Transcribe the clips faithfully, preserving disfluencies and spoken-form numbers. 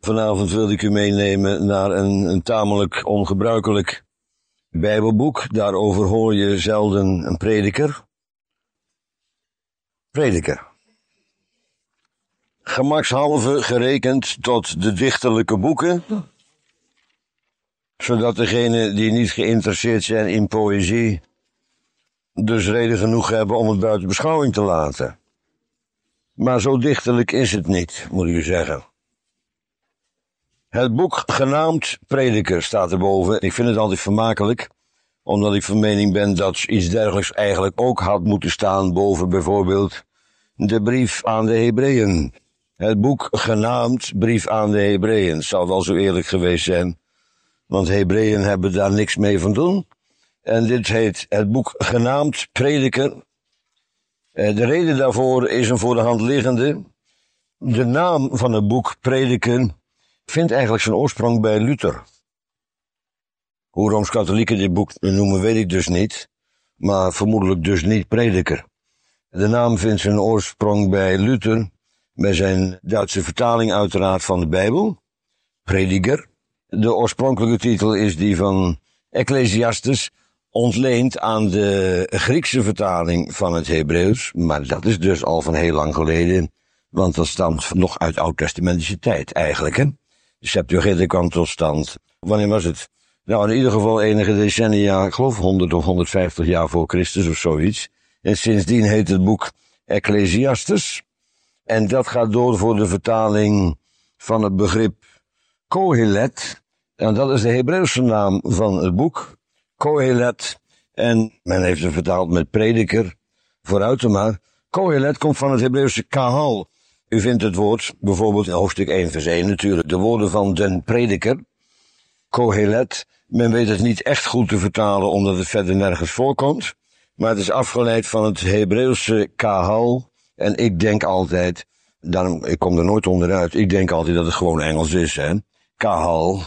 Vanavond wilde ik u meenemen naar een, een tamelijk ongebruikelijk Bijbelboek. Daarover hoor je zelden een prediker. Prediker. Gemakshalve gerekend tot de dichterlijke boeken, zodat degenen die niet geïnteresseerd zijn in poëzie dus reden genoeg hebben om het buiten beschouwing te laten. Maar zo dichterlijk is het niet, moet ik u zeggen. Het boek genaamd Prediker staat erboven. Ik vind het altijd vermakelijk, omdat ik van mening ben dat iets dergelijks eigenlijk ook had moeten staan boven bijvoorbeeld de brief aan de Hebreeën. Het boek genaamd Brief aan de Hebreeën zou wel zo eerlijk geweest zijn, want Hebreeën hebben daar niks mee van doen. En dit heet het boek genaamd Prediker. De reden daarvoor is een voor de hand liggende. De naam van het boek Prediker vindt eigenlijk zijn oorsprong bij Luther. Hoe Rooms-Katholieken dit boek noemen weet ik dus niet, maar vermoedelijk dus niet Prediker. De naam vindt zijn oorsprong bij Luther, bij zijn Duitse vertaling uiteraard van de Bijbel, Prediger. De oorspronkelijke titel is die van Ecclesiastes, ontleend aan de Griekse vertaling van het Hebreeuws, maar dat is dus al van heel lang geleden, want dat stamt nog uit oud-testamentische tijd eigenlijk, hè. De Septuaginta kwam tot stand. Wanneer was het? Nou, in ieder geval enige decennia, ik geloof honderd of honderdvijftig jaar voor Christus of zoiets. En sindsdien heet het boek Ecclesiastes. En dat gaat door voor de vertaling van het begrip Kohelet. En dat is de Hebreeuwse naam van het boek. Kohelet. En men heeft het vertaald met prediker. Vooruit er maar. Kohelet komt van het Hebreeuwse kahal. U vindt het woord, bijvoorbeeld in hoofdstuk één vers één natuurlijk, de woorden van den prediker. Kohelet. Men weet het niet echt goed te vertalen, omdat het verder nergens voorkomt. Maar het is afgeleid van het Hebreeuwse kahal. En ik denk altijd, daarom, ik kom er nooit onderuit, ik denk altijd dat het gewoon Engels is, hè. Kahal.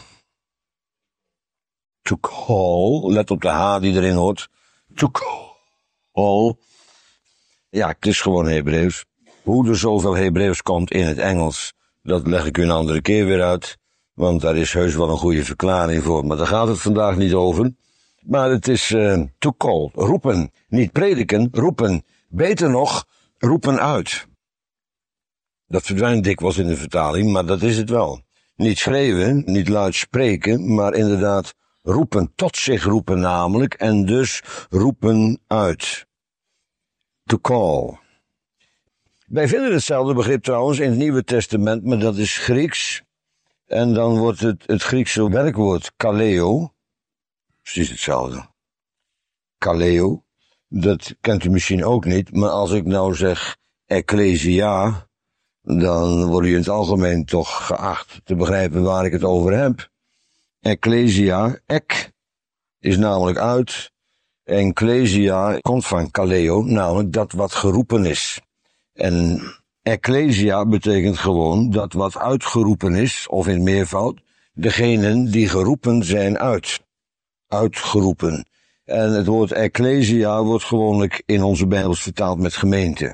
To call. Let op de H die erin hoort. To call. Ja, het is gewoon Hebreeuws. Hoe er zoveel Hebreeuws komt in het Engels, dat leg ik u een andere keer weer uit. Want daar is heus wel een goede verklaring voor. Maar daar gaat het vandaag niet over. Maar het is uh, to call. Roepen. Niet prediken, roepen. Beter nog, roepen uit. Dat verdwijnt dikwijls in de vertaling, maar dat is het wel. Niet schreeuwen, niet luid spreken, maar inderdaad roepen, tot zich roepen namelijk, en dus roepen uit. To call. Wij vinden hetzelfde begrip trouwens in het Nieuwe Testament, maar dat is Grieks. En dan wordt het, het Griekse werkwoord kaleo, precies hetzelfde. Kaleo, dat kent u misschien ook niet, maar als ik nou zeg ecclesia, dan word je in het algemeen toch geacht te begrijpen waar ik het over heb. Ecclesia, ek, is namelijk uit. Ecclesia komt van kaleo, namelijk dat wat geroepen is. En ecclesia betekent gewoon dat wat uitgeroepen is, of in meervoud, degenen die geroepen zijn uit. Uitgeroepen. En het woord ecclesia wordt gewoonlijk in onze Bijbels vertaald met gemeente.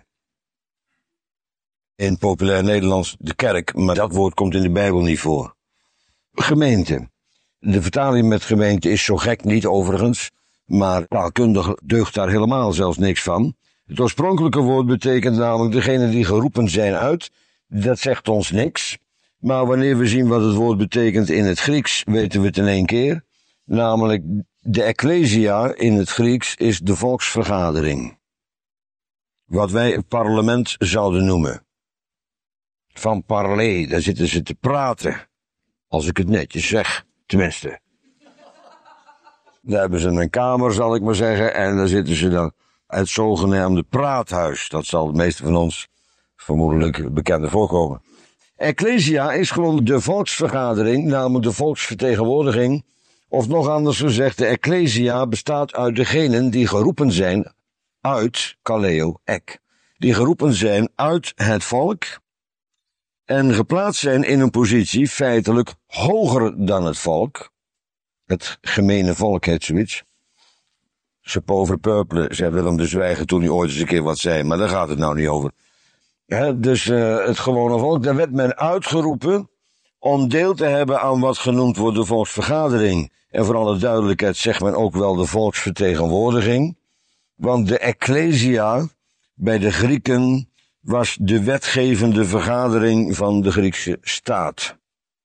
In populair Nederlands de kerk, maar dat woord komt in de Bijbel niet voor. Gemeente. De vertaling met gemeente is zo gek niet overigens, maar taalkundig deugt daar helemaal zelfs niks van. Het oorspronkelijke woord betekent namelijk degenen die geroepen zijn uit. Dat zegt ons niks. Maar wanneer we zien wat het woord betekent in het Grieks, weten we het in één keer. Namelijk, de ecclesia in het Grieks is de volksvergadering. Wat wij het parlement zouden noemen. Van parler, daar zitten ze te praten. Als ik het netjes zeg, tenminste. Daar hebben ze een kamer, zal ik maar zeggen, en daar zitten ze dan. Het zogenaamde praathuis, dat zal de meeste van ons vermoedelijk bekender voorkomen. Ecclesia is gewoon de volksvergadering, namelijk de volksvertegenwoordiging. Of nog anders gezegd, de ecclesia bestaat uit degenen die geroepen zijn uit, kaleo, ek, die geroepen zijn uit het volk en geplaatst zijn in een positie feitelijk hoger dan het volk. Het gemene volk heet zoiets. Ze pauvre peuple, zei Willem de Zwijger toen hij ooit eens een keer wat zei, maar daar gaat het nou niet over. He, dus uh, het gewone volk, daar werd men uitgeroepen om deel te hebben aan wat genoemd wordt de volksvergadering. En voor alle duidelijkheid zegt men ook wel de volksvertegenwoordiging. Want de ecclesia bij de Grieken was de wetgevende vergadering van de Griekse staat.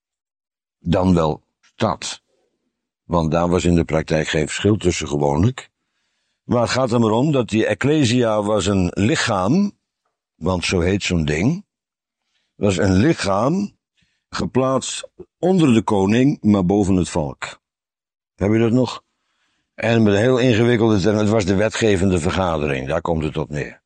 Dan wel stad. Want daar was in de praktijk geen verschil tussen gewoonlijk. Maar het gaat er maar om dat die ecclesia was een lichaam, want zo heet zo'n ding, was een lichaam geplaatst onder de koning, maar boven het volk. Heb je dat nog? En met een heel ingewikkelde term, het was de wetgevende vergadering, daar komt het op neer.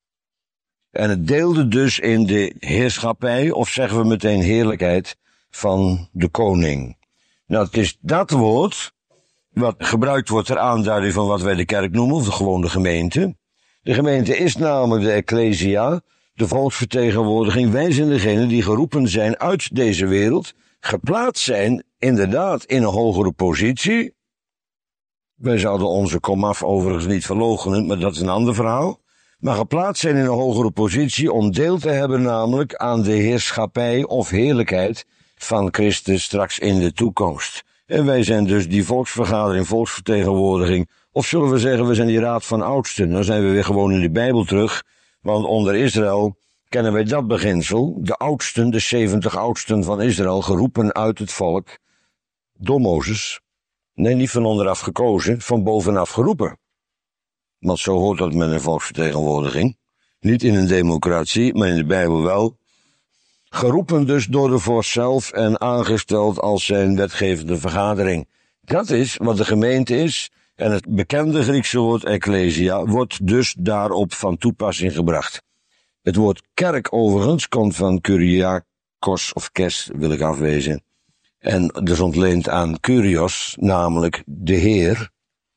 En het deelde dus in de heerschappij, of zeggen we meteen heerlijkheid, van de koning. Nou, het is dat woord wat gebruikt wordt ter aanduiding van wat wij de kerk noemen, of de gewone gemeente. De gemeente is namelijk de ecclesia, de volksvertegenwoordiging. Wij zijn degenen die geroepen zijn uit deze wereld, geplaatst zijn inderdaad in een hogere positie. Wij zouden onze komaf overigens niet verloochenen, maar dat is een ander verhaal. Maar geplaatst zijn in een hogere positie om deel te hebben namelijk aan de heerschappij of heerlijkheid van Christus straks in de toekomst. En wij zijn dus die volksvergadering, volksvertegenwoordiging, of zullen we zeggen, we zijn die raad van oudsten. Dan zijn we weer gewoon in de Bijbel terug, want onder Israël kennen wij dat beginsel, de oudsten, de zeventig oudsten van Israël, geroepen uit het volk, door Mozes. Nee, niet van onderaf gekozen, van bovenaf geroepen. Want zo hoort dat met een volksvertegenwoordiging. Niet in een democratie, maar in de Bijbel wel. Geroepen dus door de vorst zelf en aangesteld als zijn wetgevende vergadering. Dat is wat de gemeente is. En het bekende Griekse woord ecclesia wordt dus daarop van toepassing gebracht. Het woord kerk overigens komt van kuriakos of kes, wil ik afwezen. En dus ontleend aan kurios, namelijk de Heer.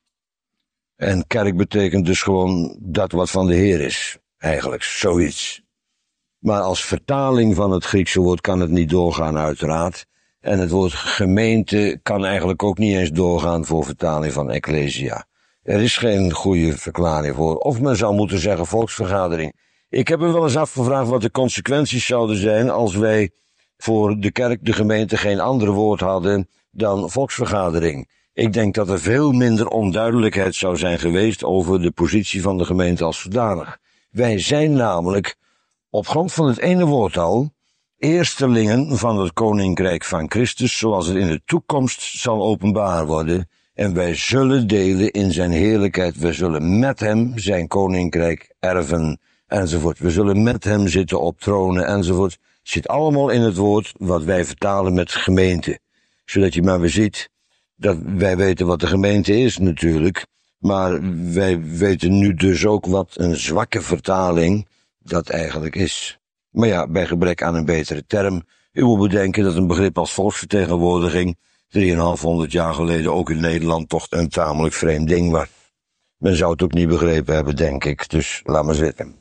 En kerk betekent dus gewoon dat wat van de Heer is. Eigenlijk, zoiets. Maar als vertaling van het Griekse woord kan het niet doorgaan, uiteraard. En het woord gemeente kan eigenlijk ook niet eens doorgaan voor vertaling van ecclesia. Er is geen goede verklaring voor. Of men zou moeten zeggen volksvergadering. Ik heb me wel eens afgevraagd wat de consequenties zouden zijn als wij voor de kerk, de gemeente, geen ander woord hadden dan volksvergadering. Ik denk dat er veel minder onduidelijkheid zou zijn geweest over de positie van de gemeente als zodanig. Wij zijn namelijk, op grond van het ene woord al, eerstelingen van het koninkrijk van Christus, zoals het in de toekomst zal openbaar worden. En wij zullen delen in zijn heerlijkheid. We zullen met hem zijn koninkrijk erven, enzovoort. We zullen met hem zitten op tronen, enzovoort. Het zit allemaal in het woord wat wij vertalen met gemeente. Zodat je maar weer ziet dat wij weten wat de gemeente is natuurlijk. Maar wij weten nu dus ook wat een zwakke vertaling dat eigenlijk is. Maar ja, bij gebrek aan een betere term. U moet bedenken dat een begrip als volksvertegenwoordiging drieënhalfhonderd jaar geleden ook in Nederland toch een tamelijk vreemd ding was. Men zou het ook niet begrepen hebben, denk ik. Dus laat maar zitten.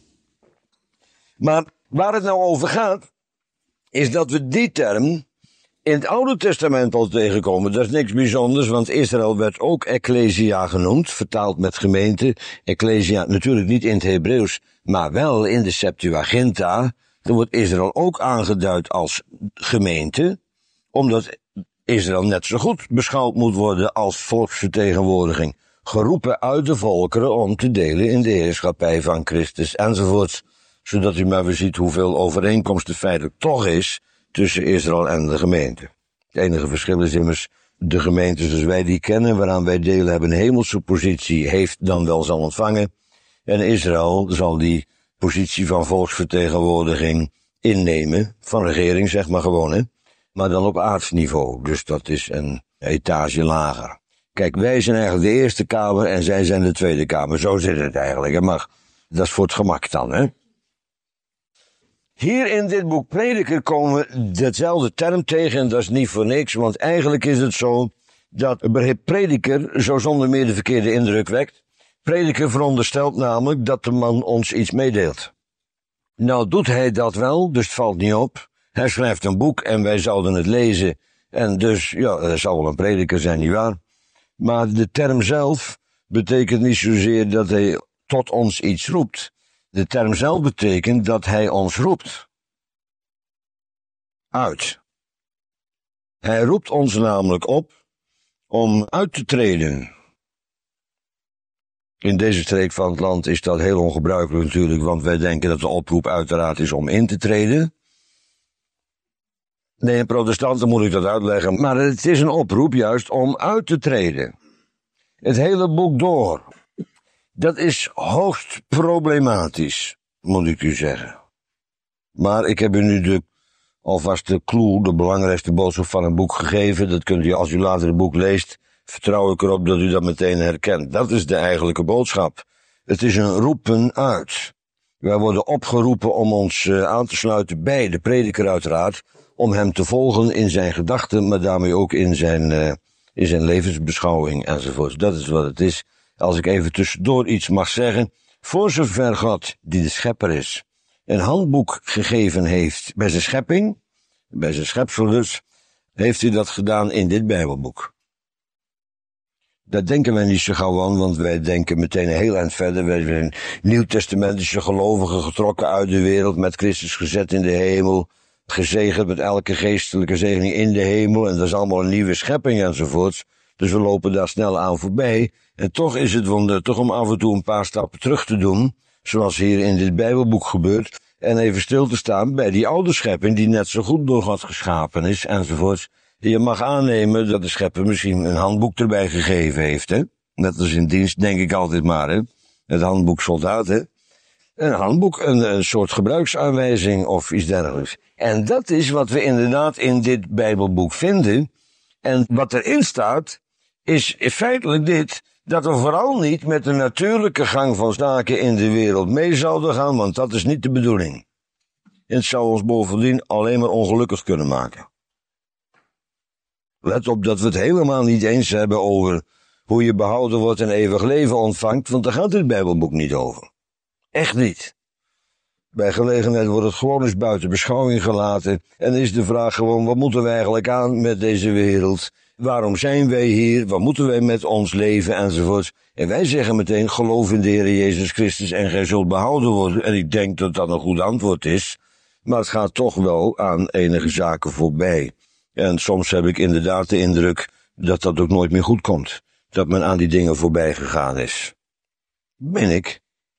Maar waar het nou over gaat, is dat we die term in het Oude Testament al tegenkomen. Dat is niks bijzonders, want Israël werd ook ecclesia genoemd, vertaald met gemeente. Ecclesia natuurlijk niet in het Hebreeuws, maar wel in de Septuaginta. Dan wordt Israël ook aangeduid als gemeente, omdat Israël net zo goed beschouwd moet worden als volksvertegenwoordiging. Geroepen uit de volkeren om te delen in de heerschappij van Christus enzovoort. Zodat u maar weer ziet hoeveel overeenkomst er feitelijk toch is tussen Israël en de gemeente. Het enige verschil is immers, de gemeente zoals wij die kennen, waaraan wij delen hebben een hemelse positie, heeft dan wel zal ontvangen. En Israël zal die positie van volksvertegenwoordiging innemen, van regering zeg maar gewoon, hè. Maar dan op aardsniveau, dus dat is een etage lager. Kijk, wij zijn eigenlijk de eerste kamer en zij zijn de tweede kamer, zo zit het eigenlijk, hè? Maar dat is voor het gemak dan, hè. Hier in dit boek Prediker komen we dezelfde term tegen en dat is niet voor niks, want eigenlijk is het zo dat het begrip prediker zo zonder meer de verkeerde indruk wekt. Prediker veronderstelt namelijk dat de man ons iets meedeelt. Nou doet hij dat wel, dus het valt niet op. Hij schrijft een boek en wij zouden het lezen en dus, ja, dat zal wel een prediker zijn, nietwaar? Maar de term zelf betekent niet zozeer dat hij tot ons iets roept. De term zelf betekent dat hij ons roept. Uit. Hij roept ons namelijk op om uit te treden. In deze streek van het land is dat heel ongebruikelijk natuurlijk, want wij denken dat de oproep uiteraard is om in te treden. Nee, een protestanten moet ik dat uitleggen, maar het is een oproep juist om uit te treden. Het hele boek door. Dat is hoogst problematisch, moet ik u zeggen. Maar ik heb u nu de, alvast de clue, de belangrijkste boodschap van een boek gegeven. Dat kunt u, als u later het boek leest, vertrouw ik erop dat u dat meteen herkent. Dat is de eigenlijke boodschap. Het is een roepen uit. Wij worden opgeroepen om ons uh, aan te sluiten bij de prediker uiteraard, om hem te volgen in zijn gedachten, maar daarmee ook in zijn, uh, in zijn levensbeschouwing enzovoort. Dat is wat het is. Als ik even tussendoor iets mag zeggen, voor zover God, die de schepper is, een handboek gegeven heeft bij zijn schepping, bij zijn schepsel dus, heeft hij dat gedaan in dit Bijbelboek. Dat denken wij niet zo gauw aan, want wij denken meteen een heel eind verder. Wij zijn nieuwtestamentische gelovigen getrokken uit de wereld, met Christus gezet in de hemel, gezegend met elke geestelijke zegening in de hemel, en dat is allemaal een nieuwe schepping enzovoort. Dus we lopen daar snel aan voorbij. En toch is het wonder, toch om af en toe een paar stappen terug te doen, zoals hier in dit Bijbelboek gebeurt, en even stil te staan bij die oude schepping die net zo goed door God geschapen is, enzovoort. Je mag aannemen dat de schepper misschien een handboek erbij gegeven heeft, hè. Net als in dienst, denk ik altijd maar, hè. Het handboek soldaat, hè. Een handboek, een, een soort gebruiksaanwijzing of iets dergelijks. En dat is wat we inderdaad in dit Bijbelboek vinden. En wat erin staat, is feitelijk dit, dat we vooral niet met de natuurlijke gang van zaken in de wereld mee zouden gaan, want dat is niet de bedoeling. En het zou ons bovendien alleen maar ongelukkig kunnen maken. Let op dat we het helemaal niet eens hebben over hoe je behouden wordt en eeuwig leven ontvangt, want daar gaat dit Bijbelboek niet over. Echt niet. Bij gelegenheid wordt het gewoon eens buiten beschouwing gelaten en is de vraag gewoon, wat moeten we eigenlijk aan met deze wereld? Waarom zijn wij hier? Wat moeten wij met ons leven? Enzovoort. En wij zeggen meteen, geloof in de Heer Jezus Christus en gij zult behouden worden. En ik denk dat dat een goed antwoord is, maar het gaat toch wel aan enige zaken voorbij. En soms heb ik inderdaad de indruk dat dat ook nooit meer goed komt. Dat men aan die dingen voorbij gegaan is. Ben ik.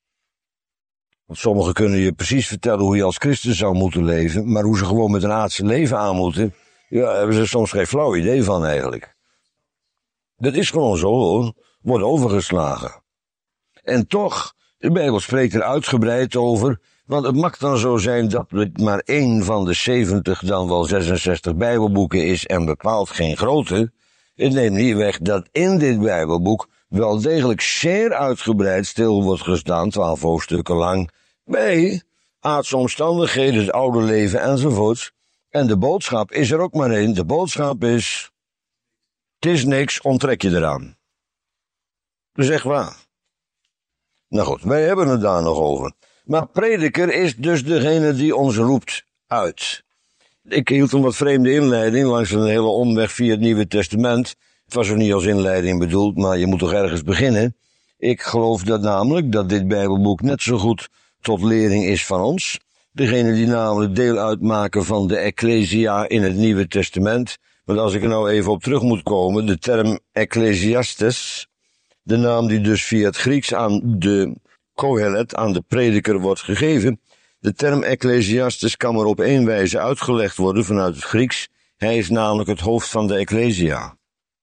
Want sommigen kunnen je precies vertellen hoe je als christen zou moeten leven, maar hoe ze gewoon met een aardse leven aan moeten, ja, hebben ze soms geen flauw idee van eigenlijk. Dat is gewoon zo hoor, wordt overgeslagen. En toch, de Bijbel spreekt er uitgebreid over, want het mag dan zo zijn dat het maar één van de zeventig, dan wel zesenzestig Bijbelboeken is en bepaalt geen grootte. Het neemt niet weg dat in dit Bijbelboek wel degelijk zeer uitgebreid stil wordt gestaan, twaalf hoofdstukken lang, bij aardse omstandigheden, het oude leven enzovoorts. En de boodschap is er ook maar één. De boodschap is, het is niks, onttrek je eraan. Dat is echt waar. Nou goed, wij hebben het daar nog over. Maar prediker is dus degene die ons roept uit. Ik hield een wat vreemde inleiding langs een hele omweg via het Nieuwe Testament. Het was ook niet als inleiding bedoeld, maar je moet toch ergens beginnen. Ik geloof dat namelijk dat dit Bijbelboek net zo goed tot lering is van ons. Degene die namelijk deel uitmaken van de Ecclesia in het Nieuwe Testament. Want als ik er nou even op terug moet komen, de term Ecclesiastes, de naam die dus via het Grieks aan de Kohelet, aan de prediker wordt gegeven. De term Ecclesiastes kan maar op één wijze uitgelegd worden vanuit het Grieks. Hij is namelijk het hoofd van de Ecclesia.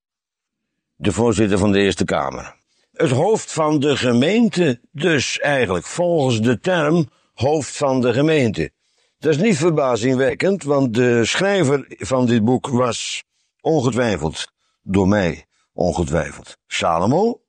De voorzitter van de Eerste Kamer. Het hoofd van de gemeente dus eigenlijk, volgens de term hoofd van de gemeente. Dat is niet verbazingwekkend, want de schrijver van dit boek was ongetwijfeld, door mij ongetwijfeld, Salomo.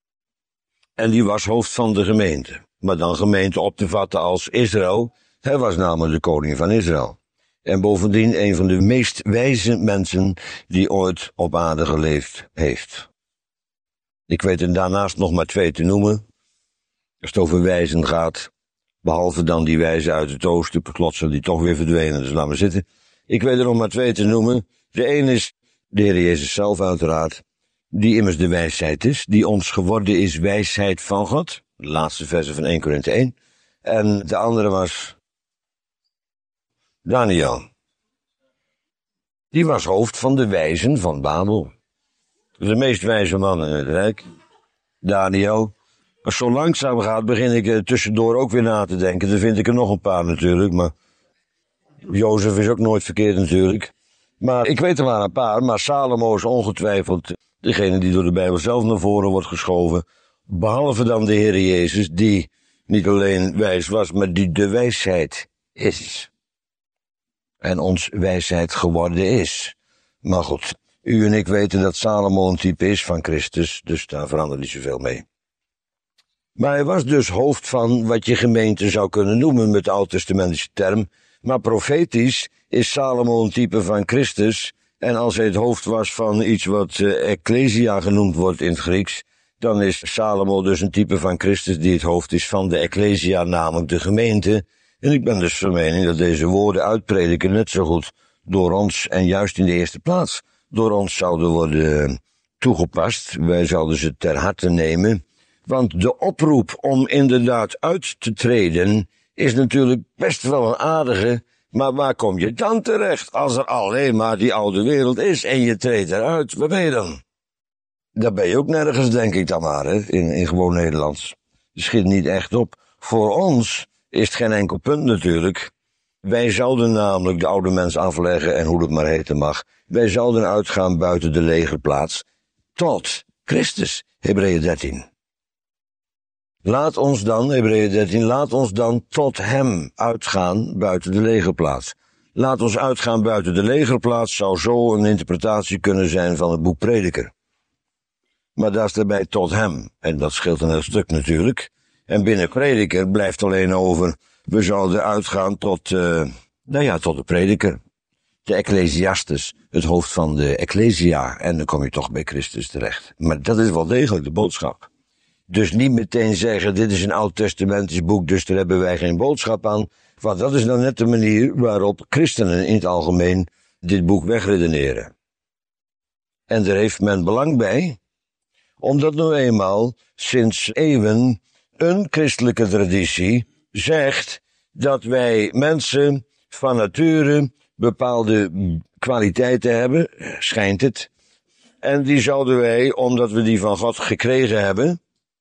En die was hoofd van de gemeente. Maar dan gemeente op te vatten als Israël. Hij was namelijk de koning van Israël. En bovendien een van de meest wijze mensen die ooit op aarde geleefd heeft. Ik weet er daarnaast nog maar twee te noemen. Als het over wijzen gaat. Behalve dan die wijzen uit het oosten, klotsen die toch weer verdwenen, dus laat maar zitten. Ik weet er nog maar twee te noemen. De een is de Heer Jezus zelf uiteraard. Die immers de wijsheid is. Die ons geworden is wijsheid van God. De laatste verse van Eerste Korinthe één. En de andere was Daniel. Die was hoofd van de wijzen van Babel. De meest wijze man in het rijk. Daniel. Als het zo langzaam gaat, begin ik er tussendoor ook weer na te denken. Dan vind ik er nog een paar natuurlijk, maar Jozef is ook nooit verkeerd natuurlijk. Maar ik weet er maar een paar, maar Salomo is ongetwijfeld degene die door de Bijbel zelf naar voren wordt geschoven. Behalve dan de Heer Jezus, die niet alleen wijs was, maar die de wijsheid is. En ons wijsheid geworden is. Maar goed, u en ik weten dat Salomo een type is van Christus, dus daar verandert niet zoveel mee. Maar hij was dus hoofd van wat je gemeente zou kunnen noemen met de oud-testamentische term. Maar profetisch is Salomo een type van Christus. En als hij het hoofd was van iets wat uh, Ecclesia genoemd wordt in het Grieks, dan is Salomo dus een type van Christus die het hoofd is van de Ecclesia, namelijk de gemeente. En ik ben dus van mening dat deze woorden uitprediken net zo goed door ons en juist in de eerste plaats door ons zouden worden toegepast. Wij zouden ze ter harte nemen. Want de oproep om inderdaad uit te treden is natuurlijk best wel een aardige, maar waar kom je dan terecht als er alleen maar die oude wereld is en je treedt eruit? Waar ben je dan? Daar ben je ook nergens, denk ik dan maar, hè? In, in gewoon Nederlands. Het schiet niet echt op. Voor ons is het geen enkel punt natuurlijk. Wij zouden namelijk de oude mens afleggen en hoe het maar heten mag. Wij zouden uitgaan buiten de legerplaats tot Christus, Hebreeën dertien. Laat ons dan, Hebreeën dertien, laat ons dan tot hem uitgaan buiten de legerplaats. Laat ons uitgaan buiten de legerplaats zou zo een interpretatie kunnen zijn van het boek Prediker. Maar daar is erbij tot hem, en dat scheelt een heel stuk natuurlijk. En binnen Prediker blijft alleen over, we zouden uitgaan tot, uh, nou ja, tot de Prediker. De Ecclesiastes, het hoofd van de Ecclesia, en dan kom je toch bij Christus terecht. Maar dat is wel degelijk de boodschap. Dus niet meteen zeggen, dit is een oud-testamentisch boek, dus daar hebben wij geen boodschap aan. Want dat is nou net de manier waarop christenen in het algemeen dit boek wegredeneren. En daar heeft men belang bij, omdat nu eenmaal sinds eeuwen een christelijke traditie zegt dat wij mensen van nature bepaalde kwaliteiten hebben, schijnt het. En die zouden wij, omdat we die van God gekregen hebben,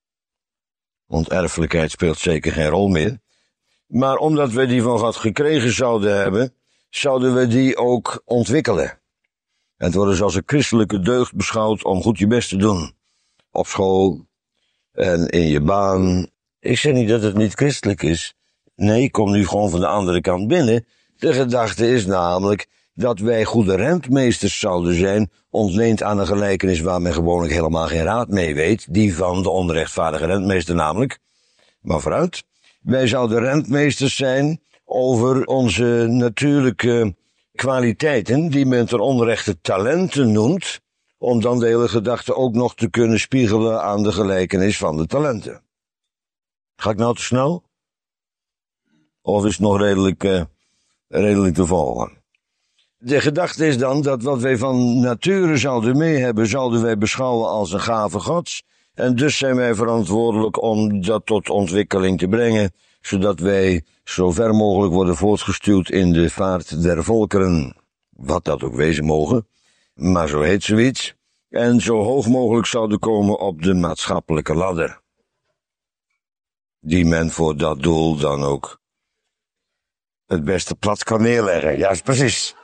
want erfelijkheid speelt zeker geen rol meer, maar omdat we die van God gekregen zouden hebben, zouden we die ook ontwikkelen. En het wordt dus als een christelijke deugd beschouwd om goed je best te doen. Op school en in je baan. Ik zeg niet dat het niet christelijk is. Nee, ik kom nu gewoon van de andere kant binnen. De gedachte is namelijk dat wij goede rentmeesters zouden zijn, ontleend aan een gelijkenis waar men gewoonlijk helemaal geen raad mee weet, die van de onrechtvaardige rentmeester namelijk. Maar vooruit, wij zouden rentmeesters zijn over onze natuurlijke kwaliteiten, die men ter onrechte talenten noemt, om dan de hele gedachte ook nog te kunnen spiegelen aan de gelijkenis van de talenten. Ga ik nou te snel? Of is het nog redelijk, uh, redelijk te volgen? De gedachte is dan dat wat wij van nature zouden mee hebben, zouden wij beschouwen als een gave Gods. En dus zijn wij verantwoordelijk om dat tot ontwikkeling te brengen, zodat wij zo ver mogelijk worden voortgestuwd in de vaart der volkeren. Wat dat ook wezen mogen, maar zo heet zoiets. En zo hoog mogelijk zouden komen op de maatschappelijke ladder. Die men voor dat doel dan ook het beste plat kan neerleggen. Juist precies.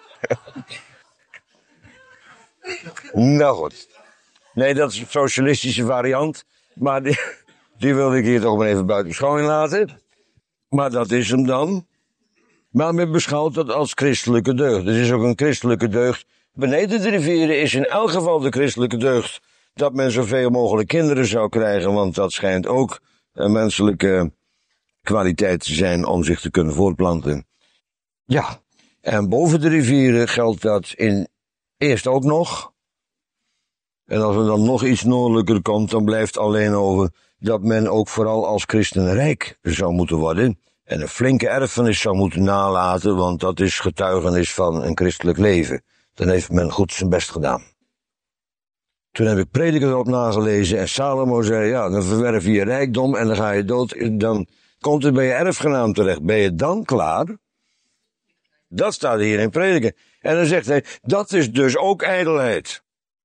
Nou goed. Nee, dat is een socialistische variant. Maar die, die wilde ik hier toch maar even buiten beschouwing laten. Maar dat is hem dan. Maar men beschouwt dat als christelijke deugd. Het is ook een christelijke deugd. Beneden de rivieren is in elk geval de christelijke deugd dat men zoveel mogelijk kinderen zou krijgen. Want dat schijnt ook een menselijke kwaliteit te zijn om zich te kunnen voortplanten. Ja. En boven de rivieren geldt dat in eerst ook nog. En als er dan nog iets noordelijker komt, dan blijft alleen over dat men ook vooral als christen rijk zou moeten worden. En een flinke erfenis zou moeten nalaten, want dat is getuigenis van een christelijk leven. Dan heeft men goed zijn best gedaan. Toen heb ik Prediker erop nagelezen en Salomo zei, ja, dan verwerf je je rijkdom en dan ga je dood. Dan komt het bij je erfgenaam terecht. Ben je dan klaar? Dat staat hier in Prediker. En dan zegt hij, dat is dus ook ijdelheid.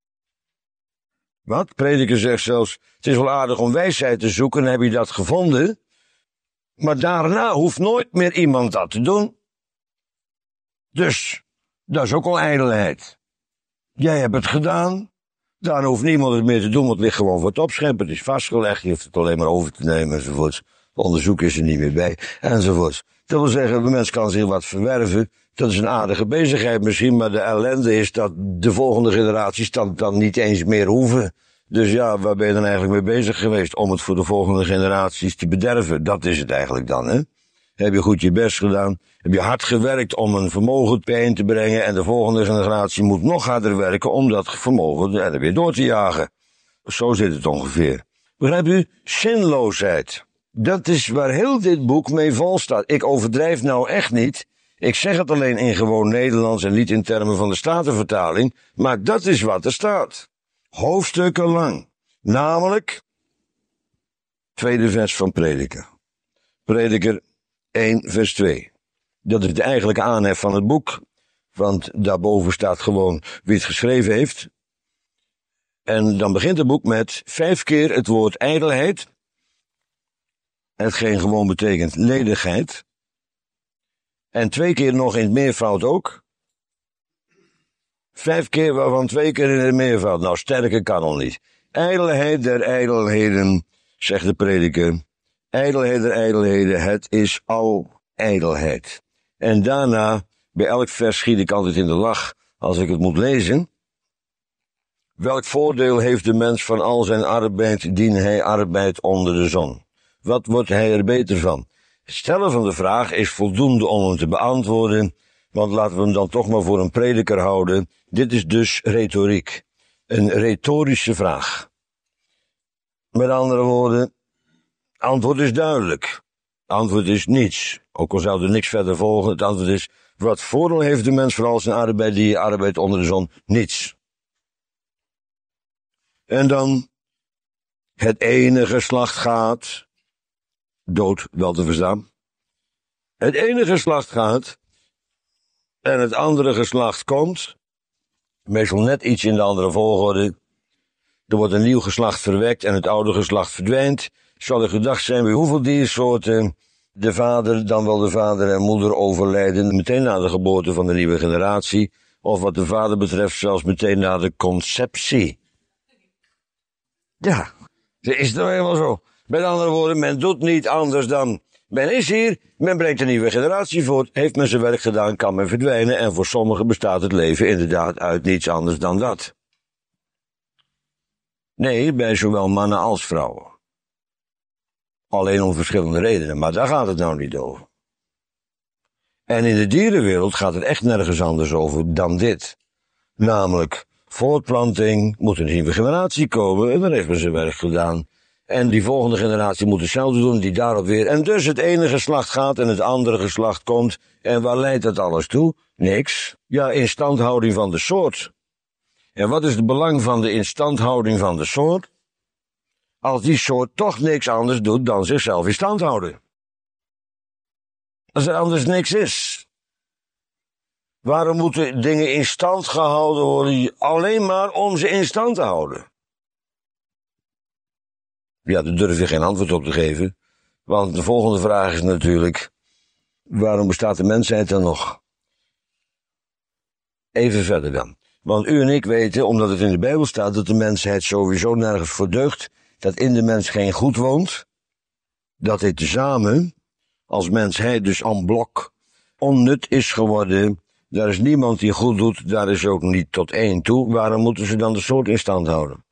Wat? Prediker zegt zelfs, het is wel aardig om wijsheid te zoeken, heb je dat gevonden? Maar daarna hoeft nooit meer iemand dat te doen. Dus, dat is ook al ijdelheid. Jij hebt het gedaan, dan hoeft niemand het meer te doen, want het ligt gewoon voor het opscheppen. Het is vastgelegd, je hoeft het alleen maar over te nemen, enzovoort. Onderzoek is er niet meer bij, enzovoort. Dat wil zeggen, de mens kan zich wat verwerven. Dat is een aardige bezigheid misschien, maar de ellende is dat de volgende generaties dan, dan niet eens meer hoeven. Dus ja, waar ben je dan eigenlijk mee bezig geweest? Om het voor de volgende generaties te bederven. Dat is het eigenlijk dan, hè? Heb je goed je best gedaan? Heb je hard gewerkt om een vermogen bijeen te brengen? En de volgende generatie moet nog harder werken om dat vermogen er weer door te jagen. Zo zit het ongeveer. Begrijpt u? Zinloosheid. Dat is waar heel dit boek mee vol staat. Ik overdrijf nou echt niet. Ik zeg het alleen in gewoon Nederlands en niet in termen van de Statenvertaling. Maar dat is wat er staat. Hoofdstukken lang. Namelijk, tweede vers van Prediker. Prediker één vers twee. Dat is de eigenlijke aanhef van het boek. Want daarboven staat gewoon wie het geschreven heeft. En dan begint het boek met vijf keer het woord ijdelheid. Hetgeen gewoon betekent ledigheid. En twee keer nog in het meervoud ook. Vijf keer waarvan twee keer in het meervoud. Nou, sterker kan al niet. Ijdelheid der ijdelheden, zegt de prediker. Ijdelheid der ijdelheden, het is al ijdelheid. En daarna, bij elk vers schiet ik altijd in de lach als ik het moet lezen. Welk voordeel heeft de mens van al zijn arbeid, dien hij arbeid onder de zon? Wat wordt hij er beter van? Het stellen van de vraag is voldoende om hem te beantwoorden, want laten we hem dan toch maar voor een prediker houden. Dit is dus retoriek. Een retorische vraag. Met andere woorden, antwoord is duidelijk. Antwoord is niets. Ook al zou er niks verder volgen, het antwoord is, wat voordeel heeft de mens van al zijn arbeid, die arbeid onder de zon? Niets. En dan, het ene geslacht gaat, dood wel te verstaan. Het ene geslacht gaat, en het andere geslacht komt, meestal net iets in de andere volgorde. Er wordt een nieuw geslacht verwekt en het oude geslacht verdwijnt. Zal er gedacht zijn bij hoeveel diersoorten de vader, dan wel de vader en moeder overlijden, meteen na de geboorte van de nieuwe generatie, of wat de vader betreft zelfs meteen na de conceptie. Ja, dat is nou helemaal zo. Met andere woorden, men doet niet anders dan, men is hier, men brengt een nieuwe generatie voort, heeft men zijn werk gedaan, kan men verdwijnen, en voor sommigen bestaat het leven inderdaad uit niets anders dan dat. Nee, bij zowel mannen als vrouwen. Alleen om verschillende redenen, maar daar gaat het nou niet over. En in de dierenwereld gaat het echt nergens anders over dan dit. Namelijk, voortplanting, moet een nieuwe generatie komen, en dan heeft men zijn werk gedaan. En die volgende generatie moet hetzelfde doen, die daarop weer. En dus het ene geslacht gaat en het andere geslacht komt. En waar leidt dat alles toe? Niks. Ja, instandhouding van de soort. En wat is het belang van de instandhouding van de soort? Als die soort toch niks anders doet dan zichzelf in stand houden. Als er anders niks is. Waarom moeten dingen in stand gehouden worden alleen maar om ze in stand te houden? Ja, daar durf je geen antwoord op te geven. Want de volgende vraag is natuurlijk, waarom bestaat de mensheid dan nog? Even verder dan. Want u en ik weten, omdat het in de Bijbel staat, dat de mensheid sowieso nergens voor deugt, dat in de mens geen goed woont, dat hij tezamen, als mensheid dus en blok, onnut is geworden. Daar is niemand die goed doet, daar is ook niet tot één toe. Waarom moeten ze dan de soort in stand houden?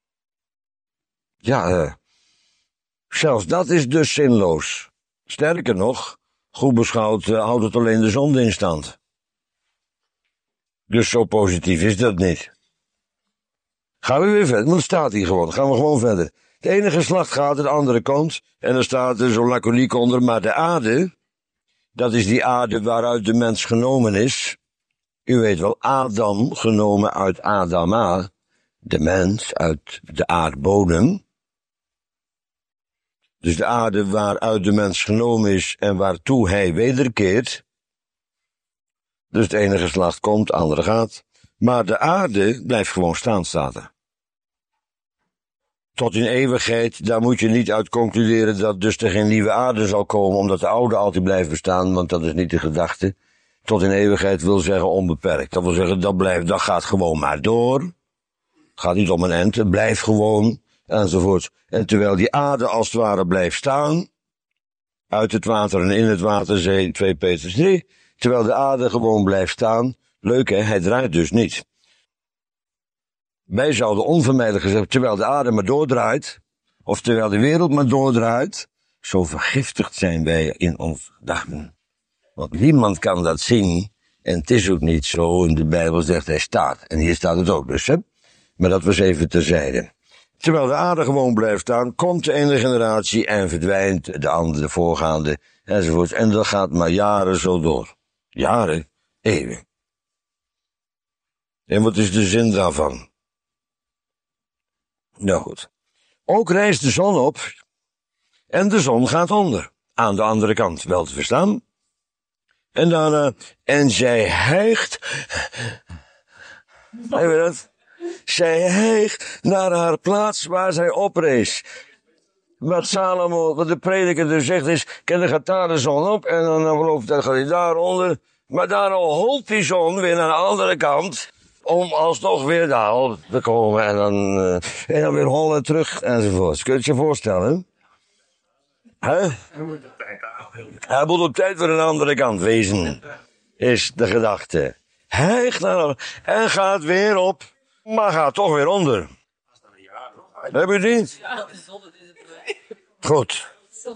Ja, uh, zelfs dat is dus zinloos. Sterker nog, goed beschouwd uh, houdt het alleen de zonde in stand. Dus zo positief is dat niet. Gaan we weer verder, want het staat hier gewoon, gaan we gewoon verder. Het ene geslacht gaat, het andere komt, en er staat er zo laconiek onder, maar de aarde, dat is die aarde waaruit de mens genomen is. U weet wel, Adam genomen uit Adama, de mens uit de aardbodem. Dus de aarde waaruit de mens genomen is en waartoe hij wederkeert. Dus het ene geslacht komt, het andere gaat. Maar de aarde blijft gewoon staan, staat er. Tot in eeuwigheid, daar moet je niet uit concluderen dat dus er geen nieuwe aarde zal komen, omdat de oude altijd blijft bestaan, want dat is niet de gedachte. Tot in eeuwigheid wil zeggen onbeperkt. Dat wil zeggen, dat blijft, dat gaat gewoon maar door. Het gaat niet om een end, het blijft gewoon, enzovoort. En terwijl die aarde als het ware blijft staan, uit het water en in het water, zee twee Petrus drie, terwijl de aarde gewoon blijft staan, leuk hè, hij draait dus niet. Wij zouden onvermijdelijk gezegd, terwijl de aarde maar doordraait, of terwijl de wereld maar doordraait, zo vergiftigd zijn wij in onze gedachten. Want niemand kan dat zien, en het is ook niet zo, en de Bijbel zegt hij staat. En hier staat het ook dus, hè. Maar dat was even terzijde. Terwijl de aarde gewoon blijft staan, komt de ene generatie en verdwijnt de andere, de voorgaande, enzovoort. En dat gaat maar jaren zo door. Jaren, eeuwen. En wat is de zin daarvan? Nou goed. Ook rijst de zon op en de zon gaat onder. Aan de andere kant wel te verstaan. En daarna, en zij hijgt, heb je dat? Zij hijgt naar haar plaats waar zij oprees. Wat Salomo, wat de prediker dus zegt is, dan gaat daar de zon op en dan geloof dan gaat hij daaronder. Maar daar al holt die zon weer naar de andere kant, om alsnog weer daar op te komen en dan, uh, en dan weer hollen terug enzovoort. Kun je het je voorstellen? Hè? Hij moet op tijd weer aan de andere kant wezen, is de gedachte. Hijgt naar en gaat weer op, maar gaat toch weer onder. Heb je het niet? Goed.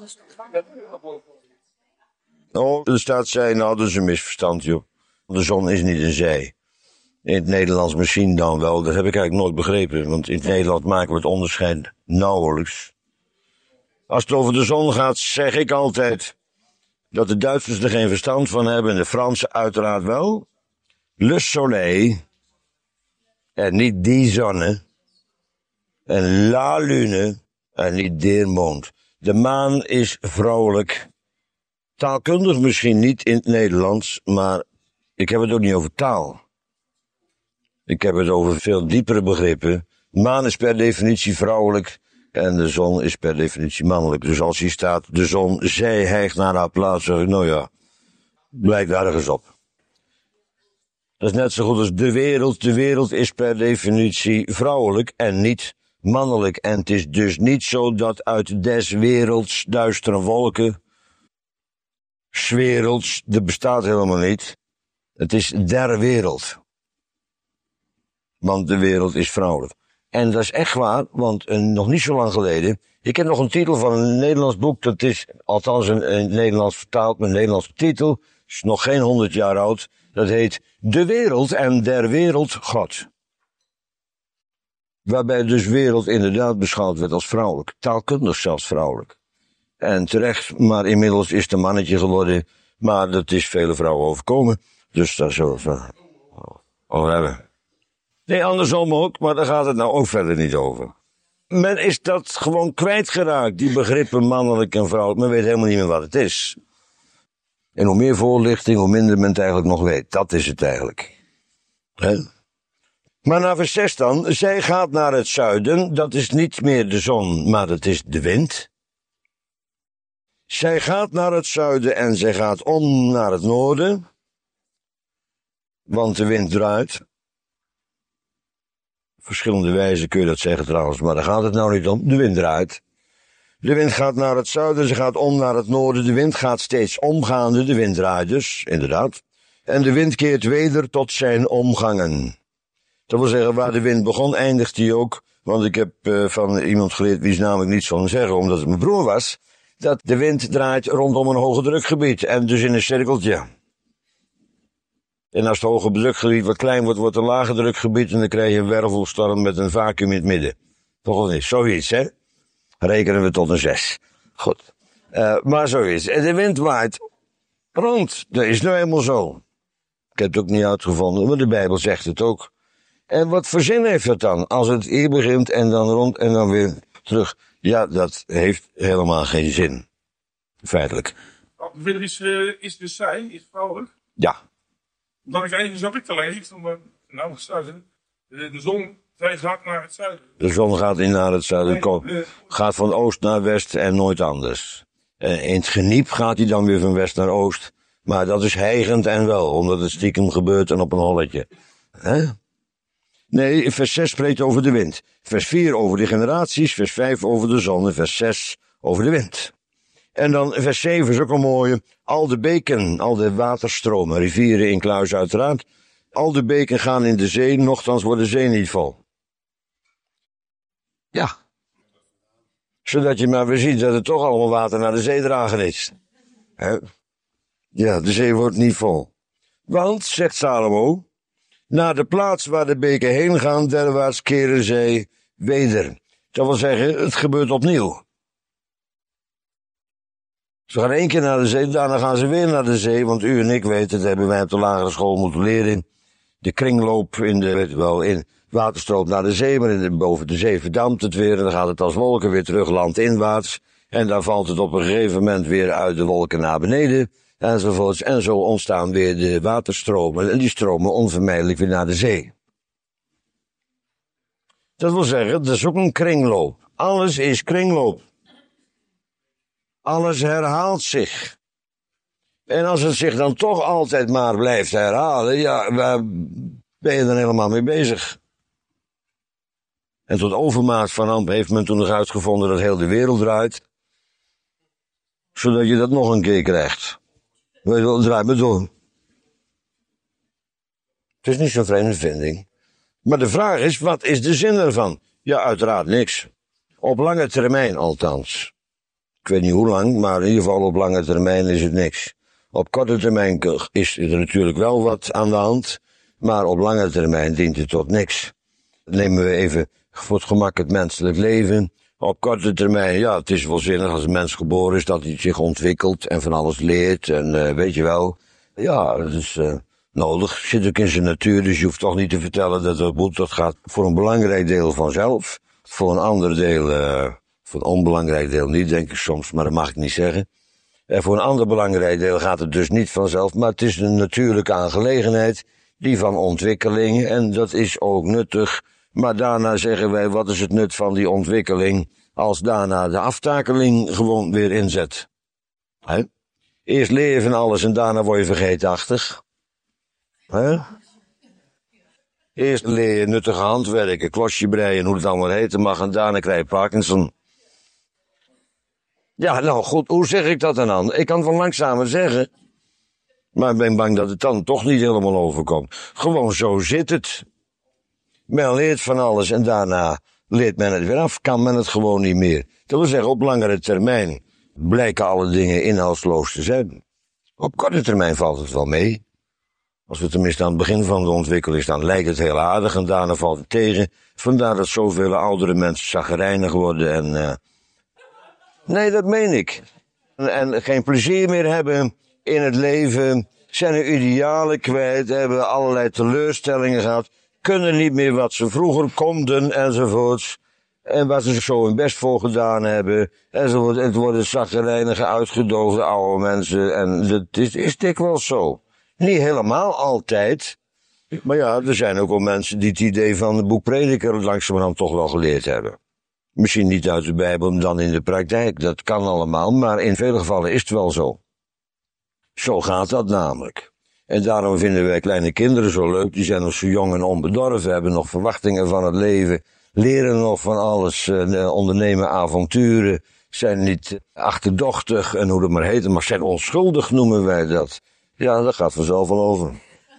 Oh, er staat zij, nou dat is een misverstand joh. De zon is niet een zij. In het Nederlands misschien dan wel, dat heb ik eigenlijk nooit begrepen. Want in het Nederlands maken we het onderscheid nauwelijks. Als het over de zon gaat, zeg ik altijd dat de Duitsers er geen verstand van hebben en de Fransen uiteraard wel. Le soleil, en niet die zonne, en la lune, en niet de mond. De maan is vrouwelijk. Taalkundig misschien niet in het Nederlands, maar ik heb het ook niet over taal. Ik heb het over veel diepere begrippen. Maan is per definitie vrouwelijk en de zon is per definitie mannelijk. Dus als hier staat, de zon, zij hijgt naar haar plaats, zeg ik, nou ja, blijkt ergens op. Dat is net zo goed als de wereld. De wereld is per definitie vrouwelijk en niet mannelijk. En het is dus niet zo dat uit des werelds duistere wolken, 's werelds, dat bestaat helemaal niet. Het is der wereld. Want de wereld is vrouwelijk. En dat is echt waar, want uh, nog niet zo lang geleden, ik heb nog een titel van een Nederlands boek, dat is althans een, een Nederlands vertaald met een Nederlandse titel, is nog geen honderd jaar oud, dat heet De Wereld en der Wereld God. Waarbij dus wereld inderdaad beschouwd werd als vrouwelijk, taalkundig zelfs vrouwelijk. En terecht, maar inmiddels is het een mannetje geworden, maar dat is vele vrouwen overkomen, dus daar zullen we over hebben. Nee, andersom ook, maar daar gaat het nou ook verder niet over. Men is dat gewoon kwijtgeraakt, die begrippen mannelijk en vrouwelijk. Men weet helemaal niet meer wat het is. En hoe meer voorlichting, hoe minder men het eigenlijk nog weet. Dat is het eigenlijk. He? Maar naar vers zes dan. Zij gaat naar het zuiden. Dat is niet meer de zon, maar dat is de wind. Zij gaat naar het zuiden en zij gaat om naar het noorden. Want de wind draait. Verschillende wijzen kun je dat zeggen trouwens, maar daar gaat het nou niet om. De wind draait. De wind gaat naar het zuiden, ze gaat om naar het noorden. De wind gaat steeds omgaande, de wind draait dus, inderdaad. En de wind keert weder tot zijn omgangen. Dat wil zeggen, waar de wind begon, eindigt hij ook. Want ik heb uh, van iemand geleerd, wie is namelijk niets van zeggen, omdat het mijn broer was, dat de wind draait rondom een hoge drukgebied. En dus in een cirkeltje. En als het hoge drukgebied wat klein wordt, wordt het een lage drukgebied en dan krijg je een wervelstorm met een vacuüm in het midden. Toch wel niet? Zoiets, hè? Rekenen we tot een zes. Goed. Uh, maar zoiets. En de wind waait rond. Dat is nou helemaal zo. Ik heb het ook niet uitgevonden, maar de Bijbel zegt het ook. En wat voor zin heeft dat dan? Als het hier begint en dan rond en dan weer terug. Ja, dat heeft helemaal geen zin. Feitelijk. Is, uh, is de zij, is vrouwelijk? Ja. Dat ik even zat ik te lezen, ik stond bij, nou, de, de zon gaat naar het zuiden. De zon gaat niet naar het zuiden, kom, gaat van oost naar west en nooit anders. Uh, in het geniep gaat hij dan weer van west naar oost. Maar dat is hijgend en wel, omdat het stiekem gebeurt en op een holletje. Hè? Nee, vers zes spreekt over de wind. Vers vier over de generaties, vers vijf over de zon en vers zes over de wind. En dan vers zeven is ook een mooie. Al de beken, al de waterstromen, rivieren in kluis uiteraard. Al de beken gaan in de zee, nochtans wordt de zee niet vol. Ja. Zodat je maar weer ziet dat het toch allemaal water naar de zee dragen is. He? Ja, de zee wordt niet vol. Want, zegt Salomo, naar de plaats waar de beken heen gaan, derwaarts keren zij weder. Dat wil zeggen, het gebeurt opnieuw. Ze gaan één keer naar de zee, daarna gaan ze weer naar de zee, want u en ik weten, dat hebben wij op de lagere school moeten leren. De kringloop in de, weet wel, in waterstroom naar de zee, maar in de, boven de zee verdampt het weer en dan gaat het als wolken weer terug landinwaarts. En dan valt het op een gegeven moment weer uit de wolken naar beneden, enzovoorts. En zo ontstaan weer de waterstromen en die stromen onvermijdelijk weer naar de zee. Dat wil zeggen, dat is ook een kringloop. Alles is kringloop. Alles herhaalt zich. En als het zich dan toch altijd maar blijft herhalen, ja, waar ben je dan helemaal mee bezig? En tot overmaat van amp heeft men toen nog uitgevonden dat heel de wereld draait. Zodat je dat nog een keer krijgt. Weet je wel, draai maar door. Het is niet zo'n vreemde vinding. Maar de vraag is, wat is de zin ervan? Ja, uiteraard niks. Op lange termijn althans. Ik weet niet hoe lang, maar in ieder geval op lange termijn is het niks. Op korte termijn is er natuurlijk wel wat aan de hand, maar op lange termijn dient het tot niks. Nemen we even voor het gemak het menselijk leven. Op korte termijn, ja, het is wel zinnig als een mens geboren is dat hij zich ontwikkelt en van alles leert en uh, weet je wel. Ja, dat is uh, nodig, zit ook in zijn natuur, dus je hoeft toch niet te vertellen dat dat moet. Dat gaat voor een belangrijk deel vanzelf, voor een ander deel, uh, voor een onbelangrijk deel niet, denk ik soms, maar dat mag ik niet zeggen. En voor een ander belangrijk deel gaat het dus niet vanzelf, maar het is een natuurlijke aangelegenheid, die van ontwikkeling, en dat is ook nuttig. Maar daarna zeggen wij, wat is het nut van die ontwikkeling, als daarna de aftakeling gewoon weer inzet? He? Eerst leer je van alles en daarna word je vergeetachtig. He? Eerst leer je nuttige handwerken, klosje breien, hoe het allemaal heten mag, en daarna krijg je Parkinson. Ja, nou goed, hoe zeg ik dat dan? Ik kan het wel langzamer zeggen, maar ik ben bang dat het dan toch niet helemaal overkomt. Gewoon zo zit het. Men leert van alles en daarna leert men het weer af, kan men het gewoon niet meer. Dat wil zeggen, op langere termijn blijken alle dingen inhoudsloos te zijn. Op korte termijn valt het wel mee. Als we tenminste aan het begin van de ontwikkeling staan, lijkt het heel aardig en daarna valt het tegen. Vandaar dat zoveel oudere mensen chagrijnig worden en... Uh... Nee, dat meen ik. En, en geen plezier meer hebben in het leven, zijn hun idealen kwijt, hebben allerlei teleurstellingen gehad, kunnen niet meer wat ze vroeger konden, enzovoorts. En waar ze zo hun best voor gedaan hebben, enzovoort. Het worden chagrijnige, uitgedoofde oude mensen, en dat is, is dikwijls zo. Niet helemaal altijd, maar ja, er zijn ook wel mensen die het idee van het boek Prediker langzamerhand toch wel geleerd hebben. Misschien niet uit de Bijbel, dan in de praktijk, dat kan allemaal, maar in vele gevallen is het wel zo. Zo gaat dat namelijk. En daarom vinden wij kleine kinderen zo leuk, die zijn nog zo jong en onbedorven, hebben nog verwachtingen van het leven, leren nog van alles, uh, ondernemen avonturen, zijn niet achterdochtig en hoe dat maar heet, maar zijn onschuldig noemen wij dat. Ja, dat gaat vanzelf wel over.